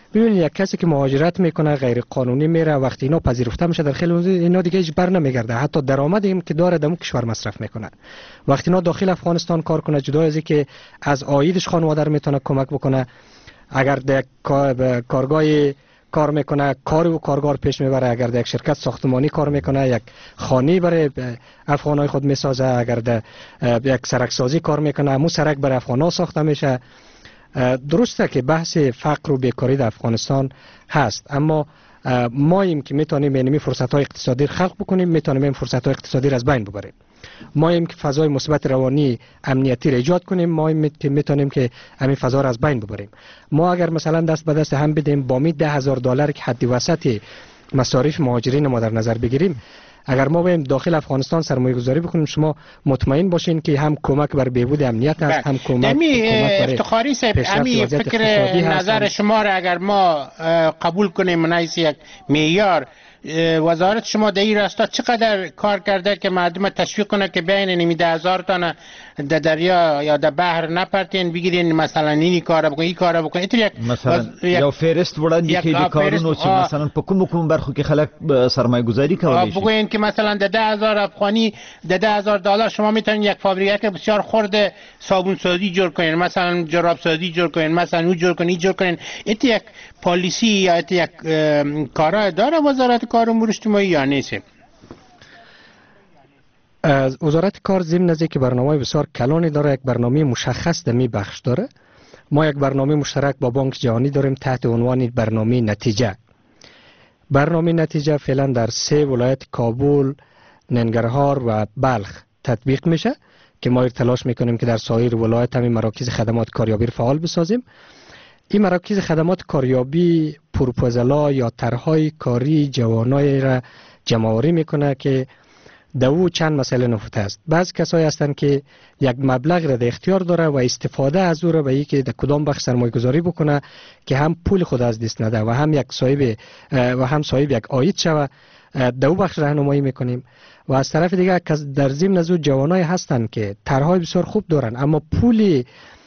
ببینید یک کسی که مهاجرت میکنه غیر قانونی میره، وقتی اینا پذیرفته میشه در خیلی اینا دیگه هیچ بر نمیگرده، حتی درآمدی که داره در کشور مصرف میکنه. وقتی اینا داخل افغانستان کار کنه، جدا از اینکه از عایدش خانواده رو میتونه کمک بکنه، اگر در کارگاه کار میکنه کاری و کارگار پیش میبره، اگر در یک شرکت ساختمانی کار میکنه یک خانه برای افغانای خود میسازه، اگر در یک سرک سازی کار میکنه همون سرک برای افغانا ساخته میشه. درسته که بحث فقر و بیکاری در افغانستان هست، اما ما ایم که میتونیم این فرصت های اقتصادی خلق بکنیم، میتونیم این فرصت های اقتصادی را از بین ببریم. ما ایم که فضای مثبت روانی امنیتی را ایجاد کنیم، ما ایم که میتونیم که همین فضا را از بین ببریم. ما اگر مثلا دست به دست هم بدیم با می $10,000 که حد وسط مصارف مهاجرین ما در نظر بگیریم، اگر ما بریم داخل افغانستان سرمایه گذاری بکنیم، شما مطمئن باشین که هم کمک بر بهبود امنیت است، هم کمک افتخاری صاحب امی فکر نظر شما را اگر ما قبول کنیم من یک معیار، وزارت شما در این راستا چقدر کار کرده که مردم تشویق کنه که بین 10,000 تا در دریا یا در بحر نپرتین، بگیرین مثلا این کارو بکنین، این کارو بکنین، مثلا یا فهرست وړاندې کې د کارونو چې مثلا په کوم برخو کې خلک سرمایه گذاری کولی شي. بگوین که مثلا در 10,000 افغانی، در $10,000 شما میتونین یک فابریکه بسیار خرد صابون سازی جور کنین، مثلا جراب سازی جور کنین، مثلا اون جور کنین، این جور کنین. ایت یک پالیسی یا ایت یک کارا داره وزارت کار امور اجتماعی یا نیست؟ وزارت کار ضمن از اینکه برنامه بسیار کلانی داره، یک برنامه مشخص در می بخش داره. ما یک برنامه مشترک با بانک جهانی داریم تحت عنوان برنامه نتیجه. برنامه نتیجه فعلا در 3 ولایت کابل، ننگرهار و بلخ تطبیق میشه که ما تلاش میکنیم که در سایر ولایت هم مراکز خدمات کاریابی رو فعال بسازیم. این مراکز خدمات کاریابی پروپوزالا یا طرحهای کاری جوانای را جمع‌آوری میکنه که دو چند مسئله نهفته است. بعض کسایی هستند که یک مبلغ را در اختیار داره و استفاده از او را به اینکه در کدام بخش سرمایه گذاری بکنه که هم پول خود از دست نده و هم صاحب یک عاید شوه، دو بخش راهنمایی میکنیم. و از طرف دیگه در ضمن از او جوانای هستند که طرحهای بسیار خوب دارن اما پول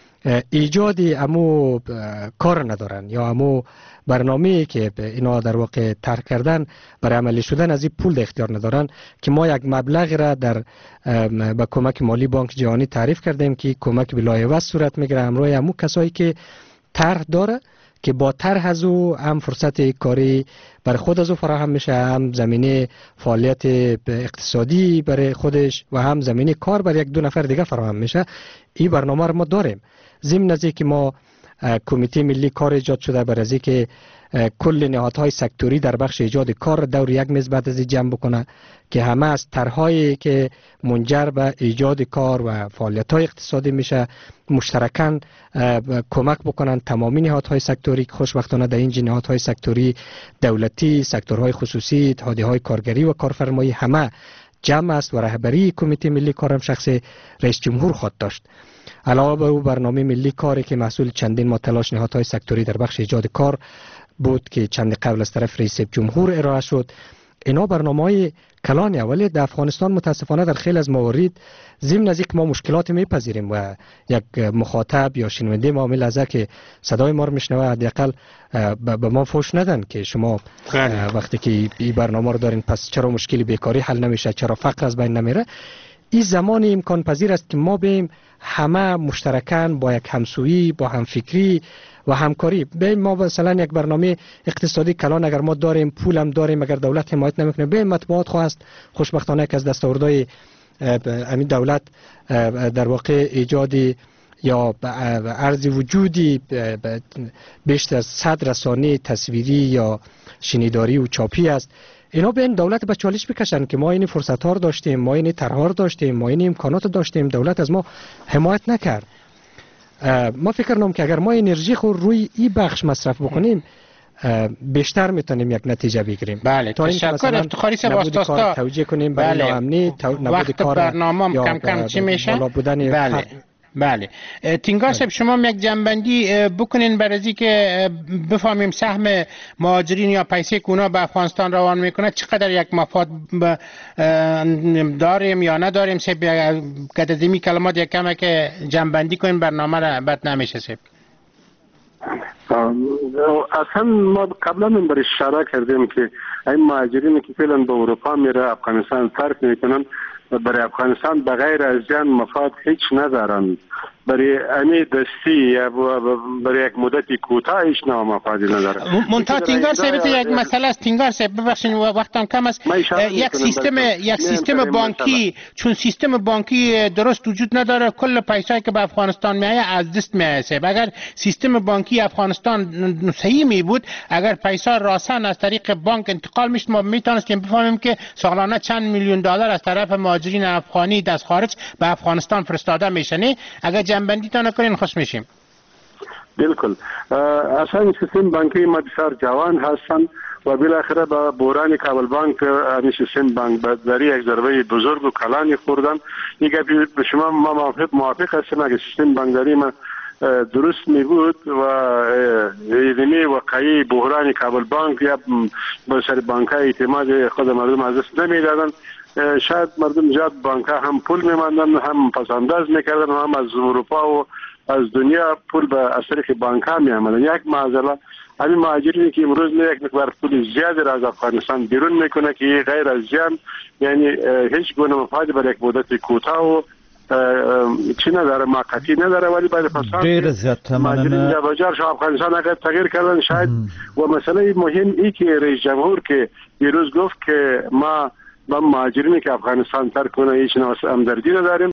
ایجادی امو کار ندارن یا امو برنامه‌ای که اینا در واقع طرح کردن برای عملی شدن از این پول در اختیار ندارن، که ما یک مبلغ را در با کمک مالی بانک جهانی تعریف کردیم که کمک بلایوز صورت میگیره همراه امو کسایی که طرح داره، که با طرح از او هم فرصت کاری برای خود از او فراهم میشه، هم زمینه فعالیت اقتصادی برای خودش و هم زمینه کار برای 1-2 نفر دیگه فراهم میشه. این برنامه رو ما داریم. ضمن از اینکه ما کمیته ملی کار ایجاد شده برای اینکه کل نهادهای سکتوری در بخش ایجاد کار دور یک میز بعد از جمع بکنه که همه از طرحهایی که منجر به ایجاد کار و فعالیت‌های اقتصادی میشه مشترکاً کمک بکنن تمامی نهادهای سکتوری که خوشبختانه در این نهادهای سکتوری دولتی، سکتورهای خصوصی، اتحادیه‌های کارگری و کارفرمایی همه جمع است و رهبری کمیته ملی کار هم شخص رئیس جمهور خود داشت. علاوه بر او برنامه ملی کاری که محصول چندین ماه تلاش نهادهای سکتوری در بخش ایجاد کار بود که چند قبل از طرف رئیس جمهور ارائه شد، اینا برنامه‌های کلانی ولی در افغانستان متاسفانه در خیلی از موارد ضمن از اینکه ما مشکلات میپذیریم و یک مخاطب یا شنونده معامل از که صدای ما رو میشنوه حداقل به ما فوش ندن که شما وقتی که این برنامه رو دارین پس چرا مشکل بیکاری حل نمیشه، چرا فقر از بین نمیره. این زمان امکان پذیر است که ما بیم همه مشترکاً با یک همسویی، با همفکری و همکاری بیم. ما مثلا یک برنامه اقتصادی کلان اگر ما داریم، پول هم داریم، اگر دولت حمایت نمیکنه، بیم مطبوعات خواست خوشبختانه که از دستاوردهای امین دولت در واقع ایجادی یا عرض وجودی بیشتر از 100 رسانه تصویری یا شنیداری و چاپی است. اینا به این دولت به چالش بکشن که ما این فرصت ها داشتیم، ما این طرح‌ها داشتیم، ما این امکانات داشتیم، دولت از ما حمایت نکرد. ما فکر کنم که اگر ما انرژی خود روی این بخش مصرف بکنیم بیشتر میتونیم یک نتیجه بگیریم. بله تشکر. افتخاری صاحب واسطه توجیه کنیم برای ناامنی، نبود کار، برنامه کم کم چی میشه؟ بله بله. تینگار صاحب شما یک جنبندی بکنین برای از که بفهمیم سهم مهاجرین یا پیسه که اونا به افغانستان روان میکنه چقدر یک مفاد داریم یا نداریم. صاحب کدازمی کلمات یک کمه که جنبندی کنین برنامه را بد نمیشه. صاحب اصلا ما قبلا من بر اشاره کردیم که این مهاجرینی که فعلا به اروپا میره افغانستان ترک میکنن برای افغانستان بغیر از جان مفاد هیچ ندارن، برای امی دستی یا برای یک مدتی کوتاه هیچ نوع مفادی نداره. منتها تینگار صاحب یک مسئله است، تینگار صاحب ببخشید وقتم کم است. یک سیستم بانکی، چون سیستم بانکی درست وجود نداره، کل پیسایی که به افغانستان میآید از دست میآید. اگر سیستم بانکی افغانستان صحیح می بود، اگر پیسا راسن از طریق بانک انتقال میشد، ما میتونستیم بفهمیم که سالانه چند میلیون دلار از طرف مهاجرین افغانی از خارج به افغانستان فرستاده میشنه. اگر جنبندی تا نکنین خوش میشیم. بالکل. اصلا سیستم بانکی ما بسیار جوان هستن و بالاخره با بحران کابل بانک همین سیستم بانک داری یک ضربه بزرگ و کلانی خوردن. دیگه به شما ما موافق هستیم اگه سیستم بانکداری ما درست می بود و ایدمی وقعی بحران کابل بانک یا به سر بانک ها اعتماد خود مردم از دست نمی دادن، شاید مردم زیاد بانک ها هم پول می ماندن، هم پسنداز میکردن و هم از اروپا و از دنیا پول به از طریق بانک ها می آمدن. یک معضله همین مهاجرینی که امروز یک مقدار پول زیادی را از افغانستان بیرون میکنه که غیر از زیان، یعنی هیچ گونه مفادی برای یک مدت کوتاه و چی نداره، موقتی نداره، ولی بعد فساد غیر زیاد مهاجرین جابجا شو افغانستان اگر تغییر کردن شاید. و مسئله مهم ای که رئیس جمهور که دیروز گفت که ما با مهاجرینی که افغانستان ترک کنه هیچ نوع همدردی نداریم.